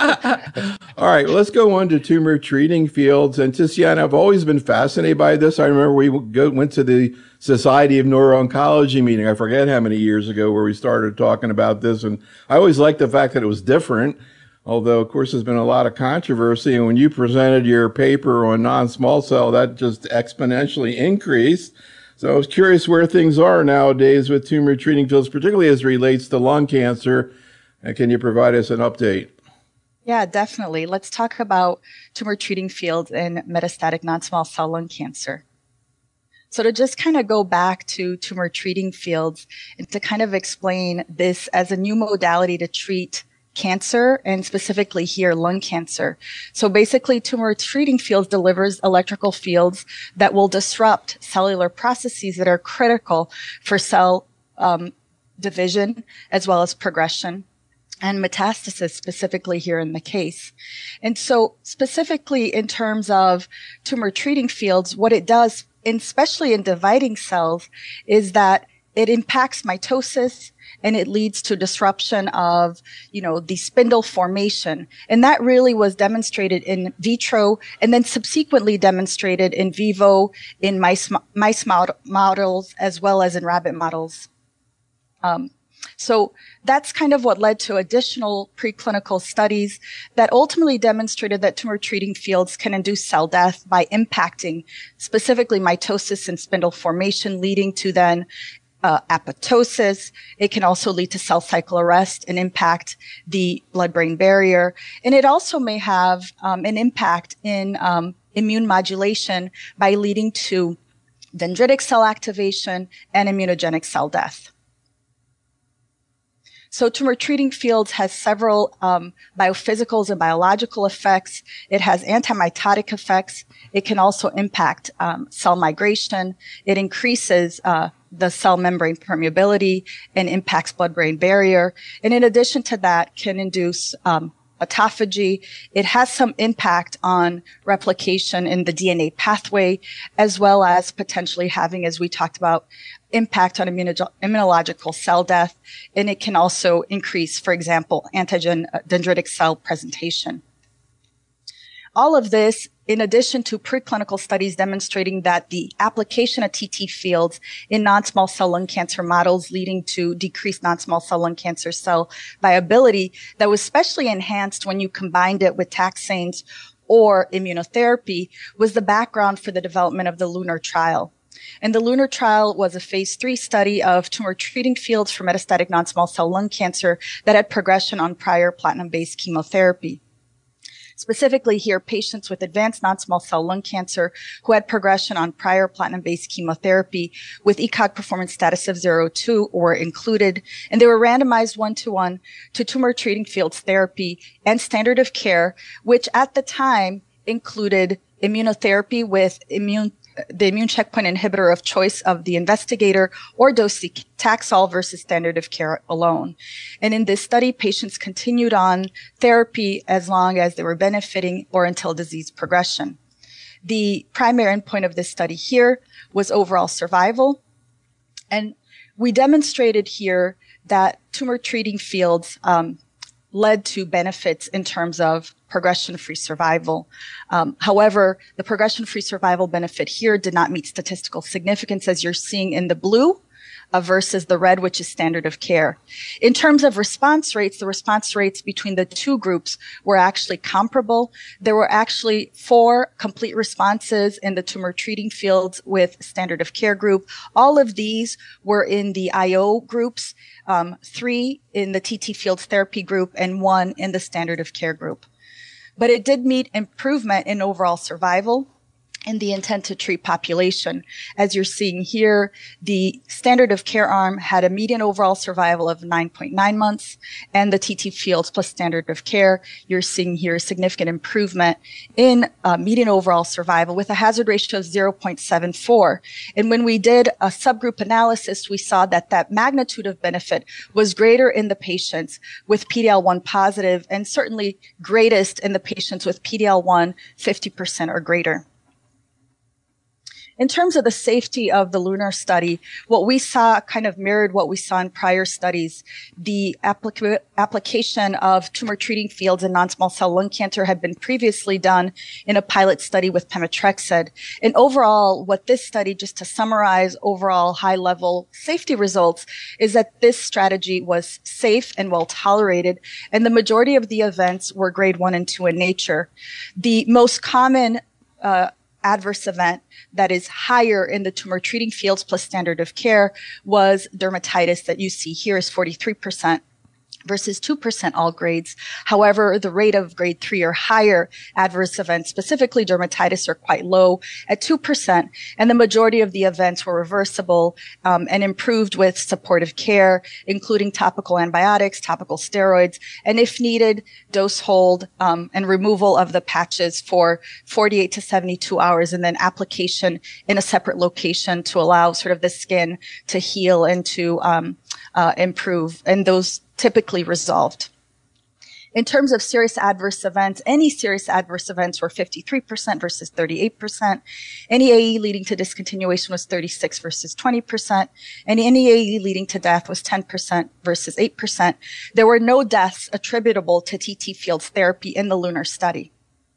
All right, well, let's go on to tumor treating fields. And Tiziana, I've always been fascinated by this. I remember we go, went to the Society of Neuro-Oncology meeting, I forget how many years ago, where we started talking about this. And I always liked the fact that it was different, although, of course, there's been a lot of controversy. And when you presented your paper on non-small cell, that just exponentially increased. So I was curious where things are nowadays with tumor treating fields, particularly as it relates to lung cancer. And can you provide us an update? Yeah, definitely. Let's talk about tumor treating fields in metastatic non-small cell lung cancer. So to just kind of go back to tumor treating fields and to kind of explain this as a new modality to treat cancer, and specifically here, lung cancer. So basically, tumor treating fields delivers electrical fields that will disrupt cellular processes that are critical for cell um, division as well as progression and metastasis, specifically here in the case. And so specifically in terms of tumor treating fields, what it does especially in dividing cells, is that it impacts mitosis and it leads to disruption of, you know, the spindle formation. And that really was demonstrated in vitro and then subsequently demonstrated in vivo in mice, mice models as well as in rabbit models. Um, So that's kind of what led to additional preclinical studies that ultimately demonstrated that tumor treating fields can induce cell death by impacting specifically mitosis and spindle formation, leading to then uh, apoptosis. It can also lead to cell cycle arrest and impact the blood-brain barrier. And it also may have um, an impact in um, immune modulation by leading to dendritic cell activation and immunogenic cell death. So tumor treating fields has several um, biophysicals and biological effects. It has antimitotic effects. It can also impact um, cell migration. It increases uh, the cell membrane permeability and impacts blood-brain barrier. And in addition to that, can induce um, autophagy. It has some impact on replication in the D N A pathway, as well as potentially having, as we talked about, impact on immuno- immunological cell death. And it can also increase, for example, antigen uh, dendritic cell presentation. All of this, in addition to preclinical studies demonstrating that the application of T T fields in non-small cell lung cancer models leading to decreased non-small cell lung cancer cell viability, that was especially enhanced when you combined it with taxanes or immunotherapy, was the background for the development of the LUNAR trial. And the LUNAR trial was a phase three study of tumor treating fields for metastatic non-small cell lung cancer that had progression on prior platinum-based chemotherapy. Specifically here, patients with advanced non-small cell lung cancer who had progression on prior platinum-based chemotherapy with E C O G performance status of zero two were included, and they were randomized one-to-one to tumor treating fields therapy and standard of care, which at the time included immunotherapy with immune the immune checkpoint inhibitor of choice of the investigator, or docetaxel versus standard of care alone. And in this study, patients continued on therapy as long as they were benefiting or until disease progression. The primary endpoint of this study here was overall survival. And we demonstrated here that tumor treating fields um, led to benefits in terms of progression-free survival. Um, however, the progression-free survival benefit here did not meet statistical significance, as you're seeing in the blue uh, versus the red, which is standard of care. In terms of response rates, the response rates between the two groups were actually comparable. There were actually four complete responses in the tumor treating fields with standard of care group. All of these were in the I O groups, um, three in the T T fields therapy group, and one in the standard of care group. But it did meet improvement in overall survival in the intent to treat population. As you're seeing here, the standard of care arm had a median overall survival of nine point nine months, and the T T fields plus standard of care, you're seeing here a significant improvement in uh, median overall survival with a hazard ratio of zero point seven four. And when we did a subgroup analysis, we saw that that magnitude of benefit was greater in the patients with P D L one positive, and certainly greatest in the patients with P D L one fifty percent or greater. In terms of the safety of the LUNAR study, what we saw kind of mirrored what we saw in prior studies. The applica- application of tumor treating fields in non-small cell lung cancer had been previously done in a pilot study with pemetrexed. And overall, what this study, just to summarize overall high-level safety results, is that this strategy was safe and well tolerated, and the majority of the events were grade one and two in nature. The most common uh, adverse event that is higher in the tumor treating fields plus standard of care was dermatitis that you see here is forty-three percent versus two percent all grades. However, the rate of grade three or higher adverse events, specifically dermatitis, are quite low at two percent, and the majority of the events were reversible um, and improved with supportive care, including topical antibiotics, topical steroids, and if needed, dose hold um, and removal of the patches for forty-eight to seventy-two hours, and then application in a separate location to allow sort of the skin to heal and to um, uh, improve, and those typically resolved. In terms of serious adverse events, any serious adverse events were fifty-three percent versus thirty-eight percent. Any A E leading to discontinuation was thirty-six versus twenty percent. And any A E leading to death was ten percent versus eight percent. There were no deaths attributable to T T Fields therapy in the LUNAR study.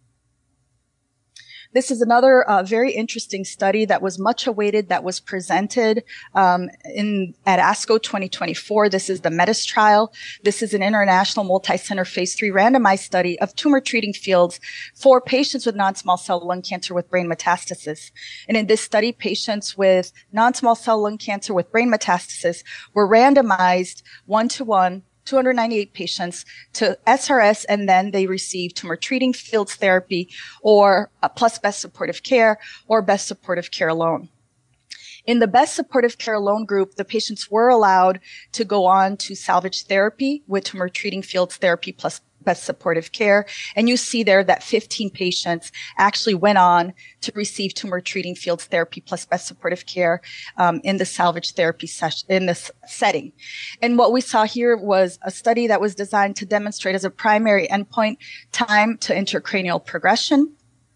This is another uh, very interesting study that was much awaited, that was presented um, in at ASCO twenty twenty-four. This is the METIS trial. This is an international multi-center phase three randomized study of tumor treating fields for patients with non-small cell lung cancer with brain metastasis. And in this study, patients with non-small cell lung cancer with brain metastasis were randomized one-to-one two hundred ninety-eight patients to S R S, and then they received tumor treating fields therapy or uh, plus best supportive care or best supportive care alone. In the best supportive care alone group, the patients were allowed to go on to salvage therapy with tumor treating fields therapy plus best supportive care. And you see there that fifteen patients actually went on to receive tumor treating fields therapy plus best supportive care um, in the salvage therapy session, in this setting. And what we saw here was a study that was designed to demonstrate as a primary endpoint time to intracranial progression.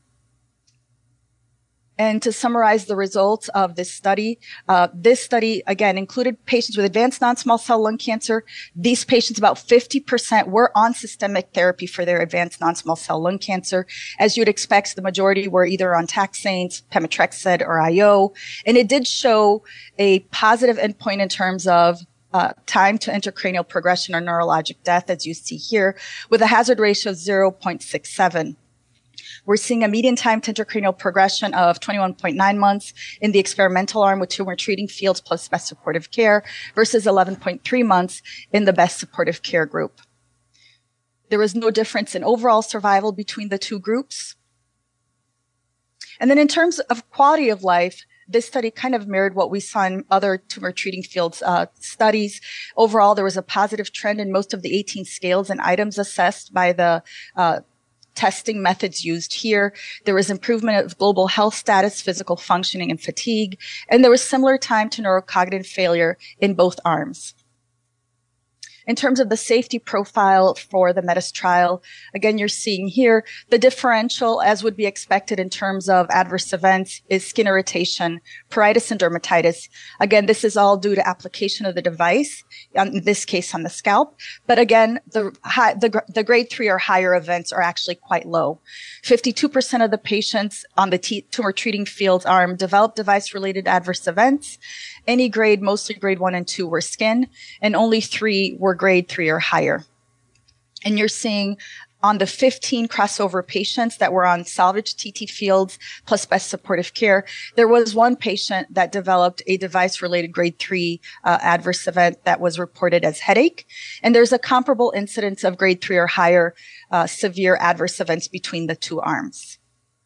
And to summarize the results of this study, uh, this study, again, included patients with advanced non-small cell lung cancer. These patients, about fifty percent, were on systemic therapy for their advanced non-small cell lung cancer. As you'd expect, the majority were either on taxanes, pemetrexed, or I O. And it did show a positive endpoint in terms of Uh, time to intracranial progression or neurologic death, as you see here, with a hazard ratio of zero point six seven. We're seeing a median time to intracranial progression of twenty-one point nine months in the experimental arm with tumor treating fields plus best supportive care versus eleven point three months in the best supportive care group. There was no difference in overall survival between the two groups. And then in terms of quality of life, this study kind of mirrored what we saw in other tumor treating fields uh, studies. Overall, there was a positive trend in most of the eighteen scales and items assessed by the uh, testing methods used here. There was improvement of global health status, physical functioning, and fatigue. And there was similar time to neurocognitive failure in both arms. In terms of the safety profile for the METIS trial, again, you're seeing here the differential, as would be expected in terms of adverse events, is skin irritation, pruritus, and dermatitis. Again, this is all due to application of the device, in this case on the scalp. But again, the, high, the, the grade three or higher events are actually quite low. fifty-two percent of the patients on the t- tumor treating fields arm developed device-related adverse events. Any grade, mostly grade one and two, were skin, and only three were grade three or higher. And you're seeing on the fifteen crossover patients that were on salvage T T fields plus best supportive care, there was one patient that developed a device-related grade three uh, adverse event that was reported as headache. And there's a comparable incidence of grade three or higher uh, severe adverse events between the two arms.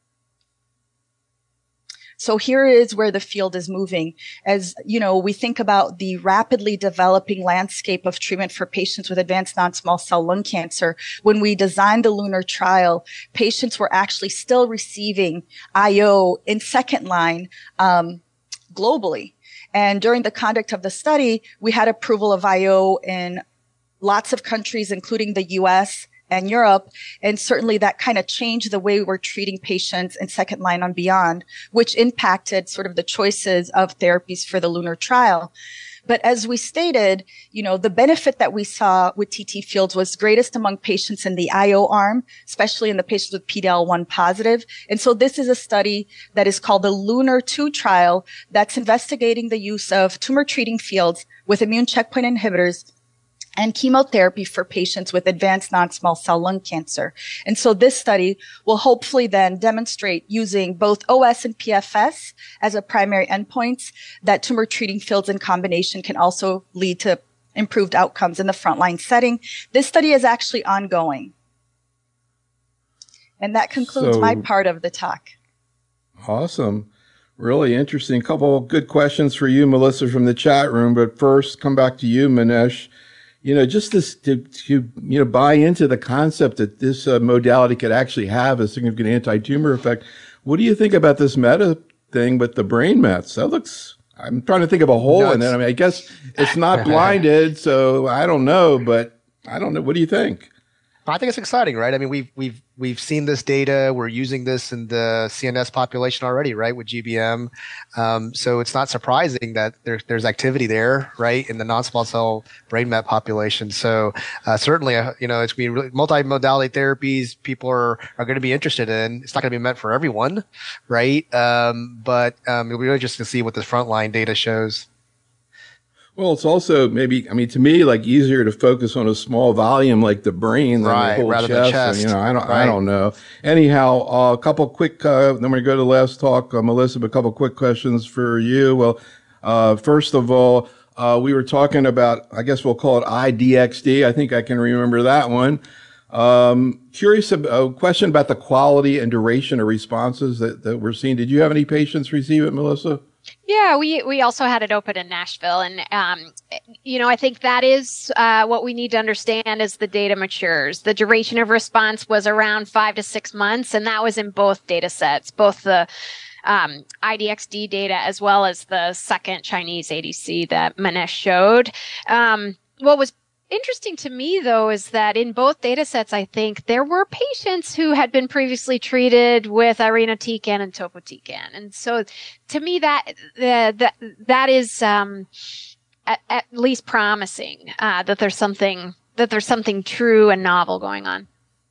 So here is where the field is moving. As, you know, we think about the rapidly developing landscape of treatment for patients with advanced non-small cell lung cancer. When we designed the LUNAR trial, patients were actually still receiving I O in second line um, globally. And during the conduct of the study, we had approval of I O in lots of countries, including the U S and Europe. And certainly that kind of changed the way we're treating patients in second line and beyond, which impacted sort of the choices of therapies for the LUNAR trial. But as we stated, you know, the benefit that we saw with T T fields was greatest among patients in the I O arm, especially in the patients with P D L one positive. And so this is a study that is called the LUNAR two trial that's investigating the use of tumor treating fields with immune checkpoint inhibitors and chemotherapy for patients with advanced non-small cell lung cancer. And so this study will hopefully then demonstrate using both O S and P F S as a primary endpoints that tumor treating fields in combination can also lead to improved outcomes in the frontline setting. This study is actually ongoing. And that concludes So, my part of the talk. Awesome. Really interesting. Couple of good questions for you, Melissa, from the chat room. But first, come back to you, Manesh. You know, just this, to, to, you know, buy into the concept that this uh, modality could actually have a significant anti-tumor effect. What do you think about this meta thing with the brain mets? That looks, I'm trying to think of a hole no, in it. I mean, I guess it's not blinded, so I don't know, but I don't know. What do you think? I think it's exciting, right? I mean, we've we've we've seen this data. We're using this in the C N S population already, right, with G B M. Um, so it's not surprising that there's there's activity there, right, in the non-small cell brain met population. So uh, certainly, uh, you know, it's going to be really multimodality therapies. People are are going to be interested in. It's not going to be meant for everyone, right? Um, but um, it'll be really interesting to see what the frontline data shows. Well, it's also maybe, I mean, to me, like easier to focus on a small volume like the brain than right, the whole rather chest. than chest. So, you know, I don't, right. I don't know. Anyhow, uh, a couple quick, uh, then we go to the last talk, uh, Melissa, a couple quick questions for you. Well, uh, first of all, uh, we were talking about, I guess we'll call it I D X D. I think I can remember that one. Um, curious, a question about the quality and duration of responses that, that we're seeing. Did you have any patients receive it, Melissa? Yeah, we we also had it open in Nashville, and um, you know, I think that is uh, what we need to understand as the data matures. The duration of response was around five to six months, and that was in both data sets, both the um, I D X D data as well as the second Chinese A D C that Manesh showed. Um, what was interesting to me, though, is that in both data sets, I think there were patients who had been previously treated with irinotecan and topotecan. And so to me, that uh, that, that is um, at, at least promising, uh, that there's something that there's something true and novel going on.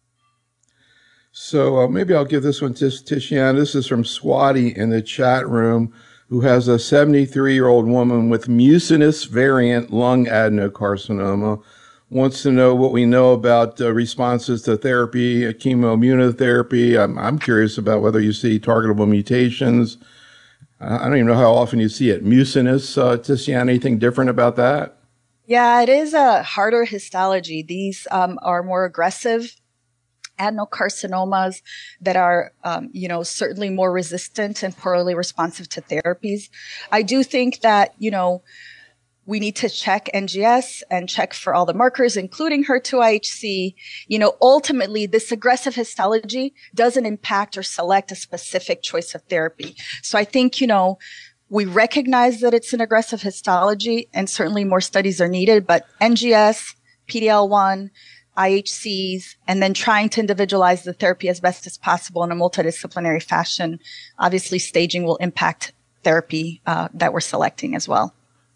So uh, maybe I'll give this one to Tishian. This is from Swati in the chat room, who has a seventy-three-year-old woman with mucinous variant lung adenocarcinoma, wants to know what we know about uh, responses to therapy, uh, chemoimmunotherapy. I'm, I'm curious about whether you see targetable mutations. Uh, I don't even know how often you see it. Mucinous, uh, Tishian, anything different about that? Yeah, it is a harder histology. These um, are more aggressive adenocarcinomas that are, um, you know, certainly more resistant and poorly responsive to therapies. I do think that, you know, we need to check N G S and check for all the markers, including H E R two I H C. You know, ultimately, this aggressive histology doesn't impact or select a specific choice of therapy. So I think, you know, we recognize that it's an aggressive histology, and certainly more studies are needed, but N G S, P D L one, I H Cs, and then trying to individualize the therapy as best as possible in a multidisciplinary fashion. Obviously, staging will impact therapy uh, that we're selecting as well.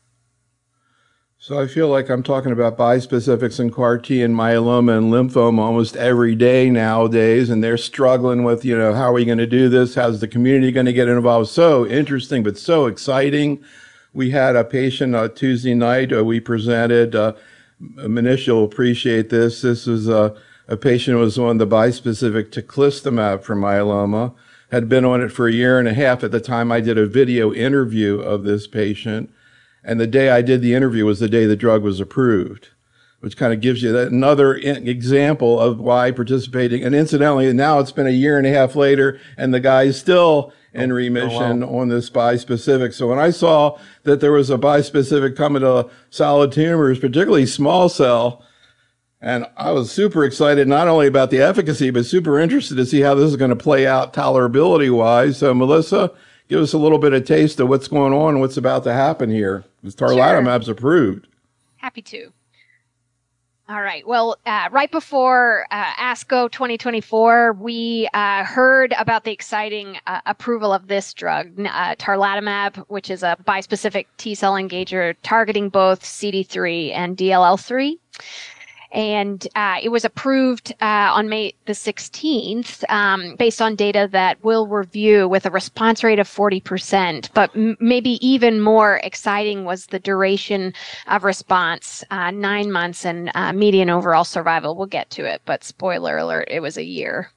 So I feel like I'm talking about bispecifics and C A R T and myeloma and lymphoma almost every day nowadays, and they're struggling with, you know, how are we going to do this? How's the community going to get involved? So interesting, but so exciting. We had a patient uh, Tuesday night. Uh, we presented. Uh, Manesh will appreciate this. This is a, a patient who was on the bispecific teclistamab for myeloma, had been on it for a year and a half. At the time I did a video interview of this patient, and the day I did the interview was the day the drug was approved, which kind of gives you that another example of why participating. And incidentally, now it's been a year and a half later, and the guy is still in remission oh, wow. on this bispecific. So when I saw that there was a bispecific coming to solid tumors, particularly small cell, and I was super excited not only about the efficacy, but super interested to see how this is going to play out tolerability-wise. So Melissa, give us a little bit of taste of what's going on and what's about to happen here. This tarlatamab's sure. approved. Happy to. All right. Well, uh, right before uh, ASCO twenty twenty-four, we uh, heard about the exciting uh, approval of this drug, uh, tarlatamab, which is a bispecific T-cell engager targeting both C D three and D L L three. And uh, it was approved uh, on May the sixteenth um, based on data that we'll review with a response rate of forty percent. But m- maybe even more exciting was the duration of response, uh, nine months and uh, median overall survival. We'll get to it, but spoiler alert, it was a year.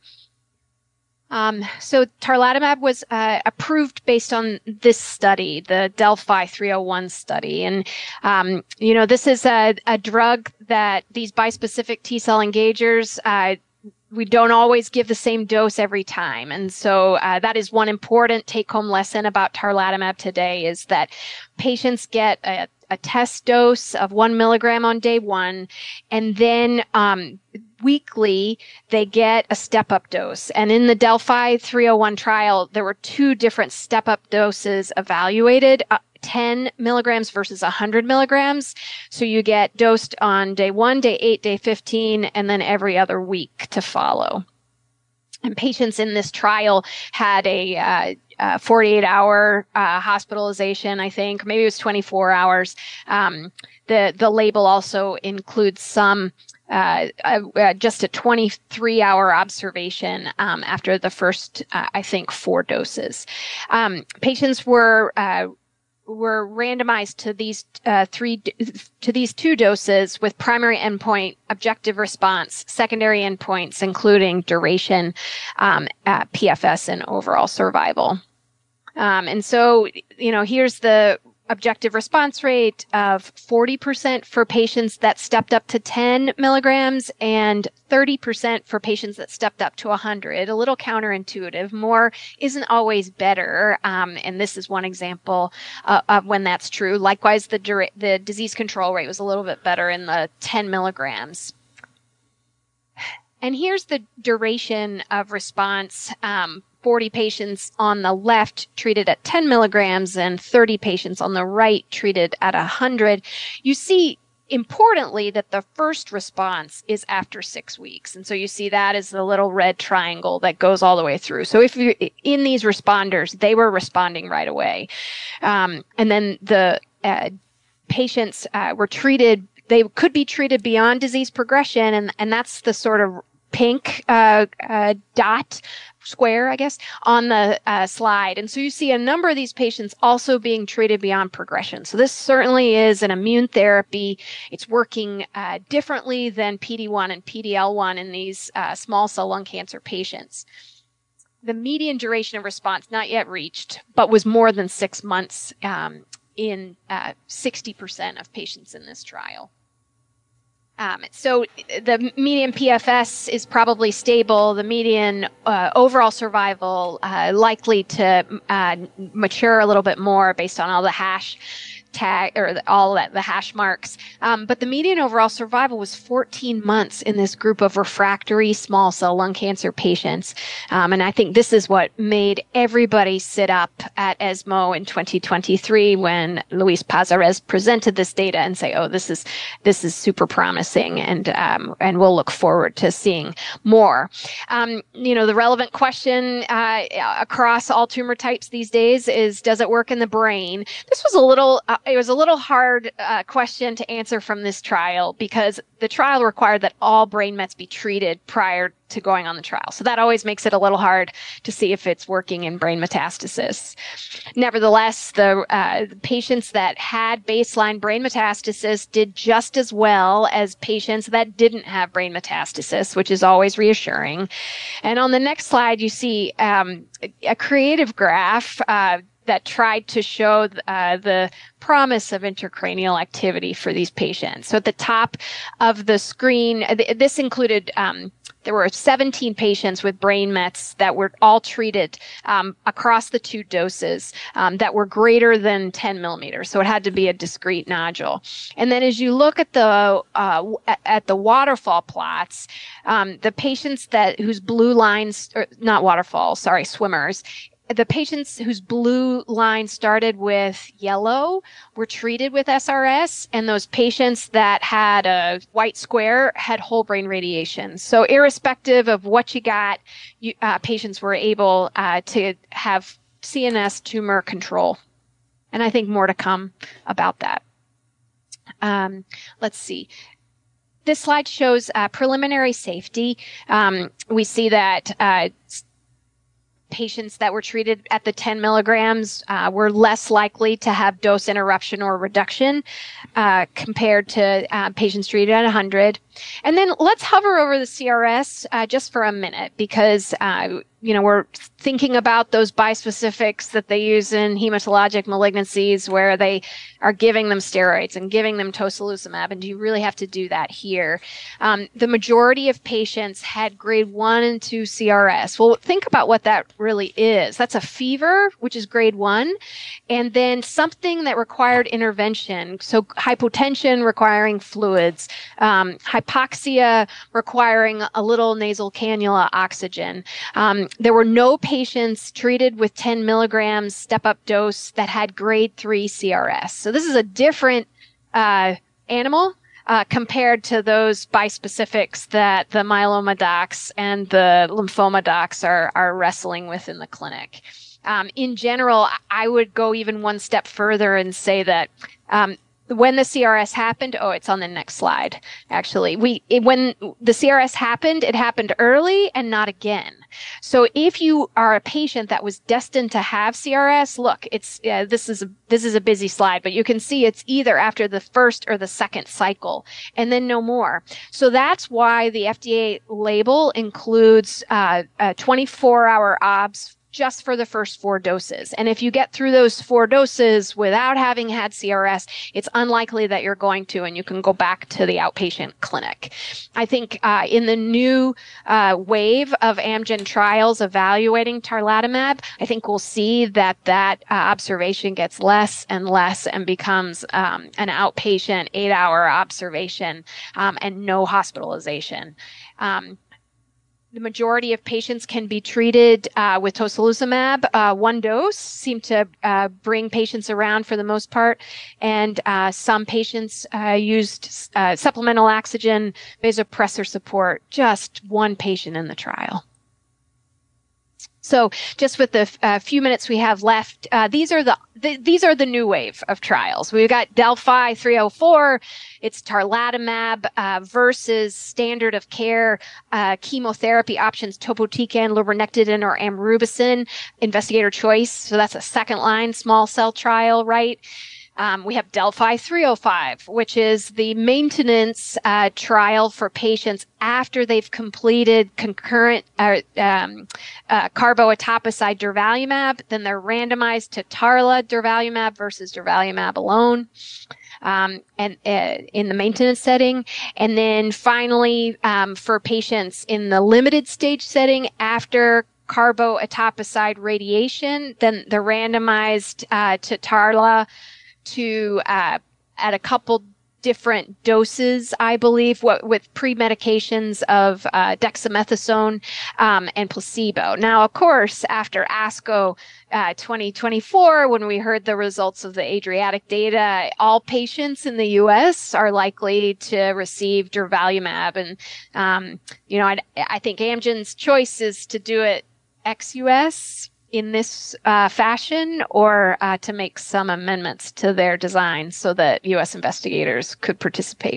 Um, so tarlatamab was uh, approved based on this study, the Delphi three oh one study. And, um, you know, this is a, a drug that these bispecific T-cell engagers, uh, we don't always give the same dose every time. And so uh, that is one important take-home lesson about tarlatamab today, is that patients get a, a test dose of one milligram on day one, and then um, weekly they get a step-up dose. And in the Delphi three oh one trial, there were two different step-up doses evaluated. Uh, ten milligrams versus one hundred milligrams. So you get dosed on day one, day eight, day fifteen, and then every other week to follow. And patients in this trial had a uh, uh, forty-eight hour uh, hospitalization, I think. Maybe it was twenty-four hours. Um, the, the label also includes some Uh, uh, just a twenty-three hour observation um, after the first, uh, I think, four doses. Um, patients were uh, were randomized to these uh, three to these two doses with primary endpoint, objective response, secondary endpoints including duration, um, uh, P F S, and overall survival. Um, and so, you know, here's the objective response rate of forty percent for patients that stepped up to ten milligrams and thirty percent for patients that stepped up to one hundred. A little counterintuitive. More isn't always better. Um, and this is one example uh, of when that's true. Likewise, the, dura- the disease control rate was a little bit better in the ten milligrams. And here's the duration of response. Um, forty patients on the left treated at ten milligrams and thirty patients on the right treated at one hundred. You see, importantly, that the first response is after six weeks. And so you see that as the little red triangle that goes all the way through. So if you're in these responders, they were responding right away. Um, and then the uh, patients uh, were treated, they could be treated beyond disease progression. And, and that's the sort of pink uh, uh, dot square, I guess, on the uh, slide. And so you see a number of these patients also being treated beyond progression. So this certainly is an immune therapy. It's working uh, differently than P D one and P D L one in these uh, small cell lung cancer patients. The median duration of response not yet reached, but was more than six months um, in uh, sixty percent of patients in this trial. Um, so the median P F S is probably stable. The median uh, overall survival uh, likely to uh, mature a little bit more based on all the hash tag or the, all that the hash marks. Um, but the median overall survival was fourteen months in this group of refractory small cell lung cancer patients. Um, and I think this is what made everybody sit up at ESMO in twenty twenty-three when Luis Paz-Ares presented this data and say, "Oh, this is this is super promising," and um, and we'll look forward to seeing more. Um, you know, the relevant question uh, across all tumor types these days is, does it work in the brain? This was a little. Uh, It was a little hard uh, question to answer from this trial because the trial required that all brain mets be treated prior to going on the trial. So that always makes it a little hard to see if it's working in brain metastasis. Nevertheless, the uh, patients that had baseline brain metastasis did just as well as patients that didn't have brain metastasis, which is always reassuring. And on the next slide, you see um, a creative graph uh, that tried to show uh, the promise of intracranial activity for these patients. So at the top of the screen, th- this included, um, there were seventeen patients with brain mets that were all treated um, across the two doses um, that were greater than ten millimeters. So it had to be a discrete nodule. And then as you look at the uh, at the waterfall plots, um, the patients that whose blue lines, or not waterfall, sorry, swimmers, the patients whose blue line started with yellow were treated with S R S, and those patients that had a white square had whole brain radiation. So irrespective of what you got, you, uh, patients were able uh, to have C N S tumor control. And I think more to come about that. Um, let's see. This slide shows uh, preliminary safety. Um, we see that uh, patients that were treated at the ten milligrams uh, were less likely to have dose interruption or reduction uh, compared to uh, patients treated at one hundred. And then let's hover over the C R S uh, just for a minute because, uh, you know, we're thinking about those bispecifics that they use in hematologic malignancies where they are giving them steroids and giving them tocilizumab. And do you really have to do that here? Um, the majority of patients had grade one and two C R S. Well, think about what that really is. That's a fever, which is grade one, and then something that required intervention. So hypotension requiring fluids, um, hypoxia requiring a little nasal cannula oxygen. Um, there were no patients treated with ten milligrams step-up dose that had grade three C R S. So this is a different uh, animal uh, compared to those bispecifics that the myeloma docs and the lymphoma docs are, are wrestling with in the clinic. Um, in general, I would go even one step further and say that um, when the C R S happened, oh, it's on the next slide, actually. We it, when the C R S happened, it happened early and not again. So if you are a patient that was destined to have C R S, look, it's uh, this is a, this is a busy slide, but you can see it's either after the first or the second cycle, and then no more. So that's why the F D A label includes uh, a twenty-four hour obs just for the first four doses. And if you get through those four doses without having had C R S, it's unlikely that you're going to, and you can go back to the outpatient clinic. I think uh, in the new uh, wave of Amgen trials evaluating tarlatamab, I think we'll see that that uh, observation gets less and less and becomes um, an outpatient eight-hour observation um, and no hospitalization. Um, The majority of patients can be treated uh, with tocilizumab. Uh, one dose seemed to uh, bring patients around for the most part, and uh, some patients uh, used uh, supplemental oxygen, vasopressor support. Just one patient in the trial. So, just with the uh, few minutes we have left, uh, these are the, the these are the new wave of trials. We've got Delphi three oh four. It's tarlatamab uh, versus standard of care uh, chemotherapy options: topotecan, lurbinectedin, or amrubicin. Investigator choice. So that's a second line small cell trial, right? Um, we have Delphi three oh five, which is the maintenance uh, trial for patients after they've completed concurrent uh, um, uh, carboetopicide durvalumab. Then they're randomized to tarla durvalumab versus durvalumab alone. Um, and uh, in the maintenance setting. And then finally, um, for patients in the limited stage setting after carboetopicide radiation, then they're randomized uh, to tarla to uh, at a couple different doses, I believe, what, with pre-medications of uh, dexamethasone um, and placebo. Now, of course, after ASCO uh, twenty twenty-four, when we heard the results of the Adriatic data, all patients in the U S are likely to receive durvalumab. And, um, you know, I, I think Amgen's choice is to do it ex-U S in this uh, fashion, or uh, to make some amendments to their design so that U S investigators could participate.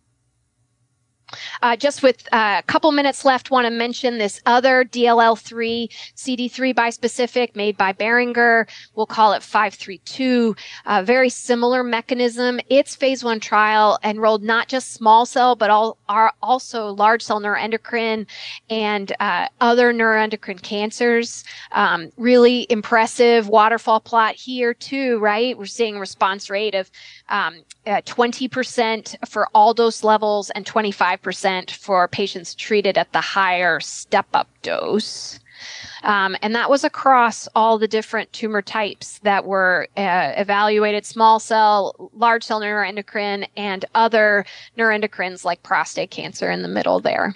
Uh, just with uh, a couple minutes left, want to mention this other D L L three C D three bispecific made by Boehringer. We'll call it five three two. A very similar mechanism. Its phase one trial enrolled not just small cell, but all are also large cell neuroendocrine and uh, other neuroendocrine cancers. Um, really impressive waterfall plot here too, right? We're seeing a response rate of um, uh, twenty percent for all dose levels and twenty-five percent for patients treated at the higher step-up dose. Um, and that was across all the different tumor types that were uh, evaluated: small cell, large cell neuroendocrine, and other neuroendocrines like prostate cancer in the middle there.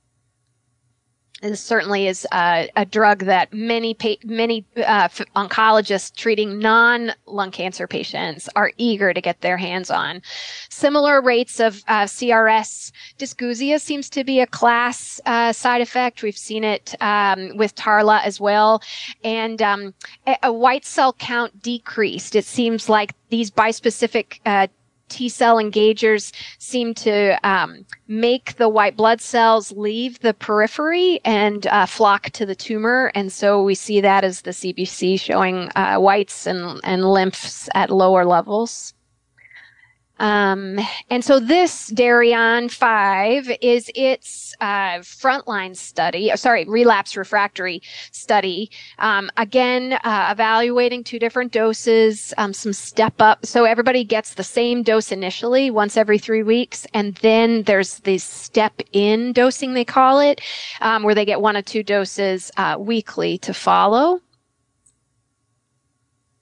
This certainly is uh, a drug that many pa- many uh, f- oncologists treating non-lung cancer patients are eager to get their hands on. Similar rates of uh, C R S. Dysgeusia seems to be a class uh, side effect. We've seen it um, with tarla as well. And um, a, a white cell count decreased. It seems like these bispecific uh, T-cell engagers seem to um, make the white blood cells leave the periphery and uh, flock to the tumor. And so we see that as the C B C showing uh, whites and, and lymphs at lower levels. Um, and so this Darion five is its uh, frontline study, sorry, relapse refractory study. Um, again, uh, evaluating two different doses, um, some step up. So everybody gets the same dose initially, once every three weeks, and then there's this step in dosing, they call it, um, where they get one or two doses uh, weekly to follow.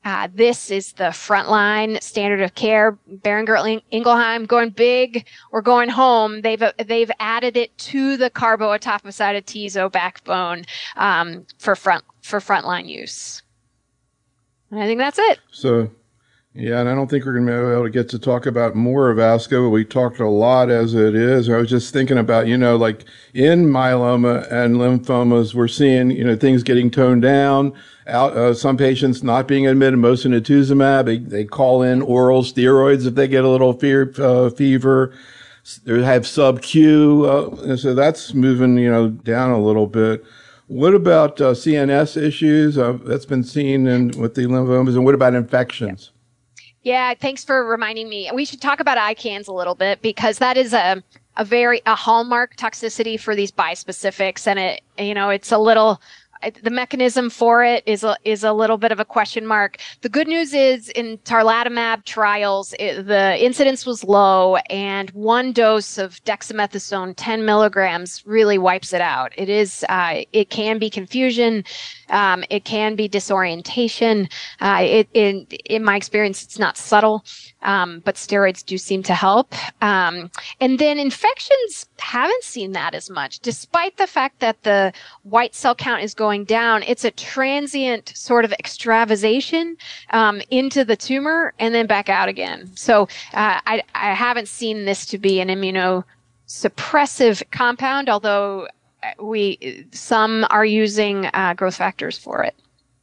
Uh, this is the frontline standard of care. Boehringer Ingelheim going big or going home. They've they've added it to the carboetopicide atezo backbone um, for front for frontline use. And I think that's it. So, yeah, and I don't think we're going to be able to get to talk about more of ASCO, but we talked a lot as it is. I was just thinking about, you know, like in myeloma and lymphomas, we're seeing, you know, things getting toned down, out, uh, some patients not being admitted, mosunetuzumab, they, they call in oral steroids if they get a little fear, uh, fever. They have sub-Q, uh, so that's moving, you know, down a little bit. What about uh, C N S issues? Uh, that's been seen in, with the lymphomas, and what about infections? Yeah. Yeah, thanks for reminding me. We should talk about I CANS a little bit because that is a a very a hallmark toxicity for these bispecifics, and it you know it's a little the mechanism for it is a, is a little bit of a question mark. The good news is in tarlatamab trials, it, the incidence was low, and one dose of dexamethasone, ten milligrams, really wipes it out. It is, uh, it can be confusion. Um, it can be disorientation. Uh, it, in, in my experience, it's not subtle, um, but steroids do seem to help. Um, and then infections haven't seen that as much, despite the fact that the white cell count is going down. It's a transient sort of extravasation um, into the tumor and then back out again. So uh, I, I haven't seen this to be an immunosuppressive compound, although we some are using uh, growth factors for it.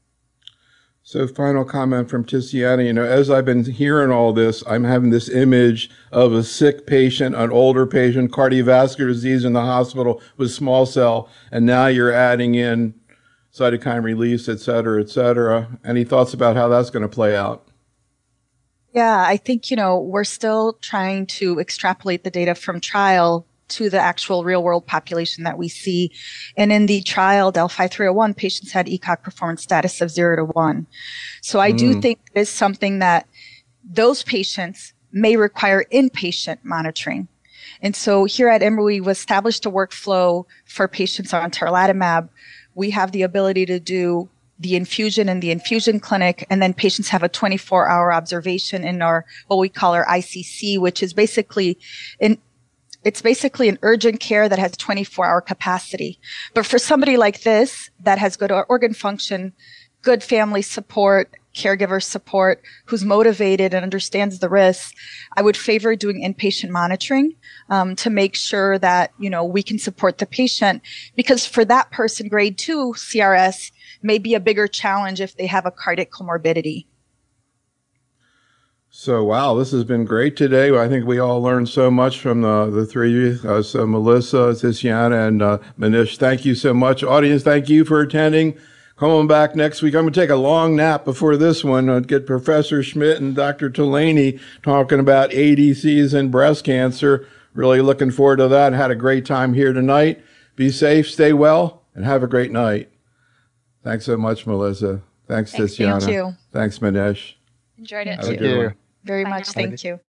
So final comment from Tiziana, you know, as I've been hearing all this, I'm having this image of a sick patient, an older patient, cardiovascular disease in the hospital with small cell, and now you're adding in cytokine release, et cetera, et cetera. Any thoughts about how that's going to play out? Yeah, I think, you know, we're still trying to extrapolate the data from trial to the actual real world population that we see. And in the trial, Delphi three oh one, patients had E C O G performance status of zero to one. So I mm. do think it is something that those patients may require inpatient monitoring. And so here at Emory, we've established a workflow for patients on tarlatamab. We have the ability to do the infusion in the infusion clinic, and then patients have a twenty-four hour observation in our, what we call our I C C, which is basically in It's basically an urgent care that has twenty-four hour capacity. But for somebody like this that has good organ function, good family support, caregiver support, who's motivated and understands the risks, I would favor doing inpatient monitoring um, to make sure that, you know, we can support the patient. Because for that person, grade two C R S may be a bigger challenge if they have a cardiac comorbidity. So, wow, this has been great today. I think we all learned so much from the, the three of you. Uh, so, Melissa, Tiziana, and uh, Manish, thank you so much. Audience, thank you for attending. Come on back next week. I'm going to take a long nap before this one. I'll get Professor Schmidt and Doctor Tolaney talking about A D Cs and breast cancer. Really looking forward to that. Had a great time here tonight. Be safe, stay well, and have a great night. Thanks so much, Melissa. Thanks, Thanks Tiziana. Thank you. Thanks, Manish. Enjoyed it. Have a good one. Very Bye much. now. Thank you.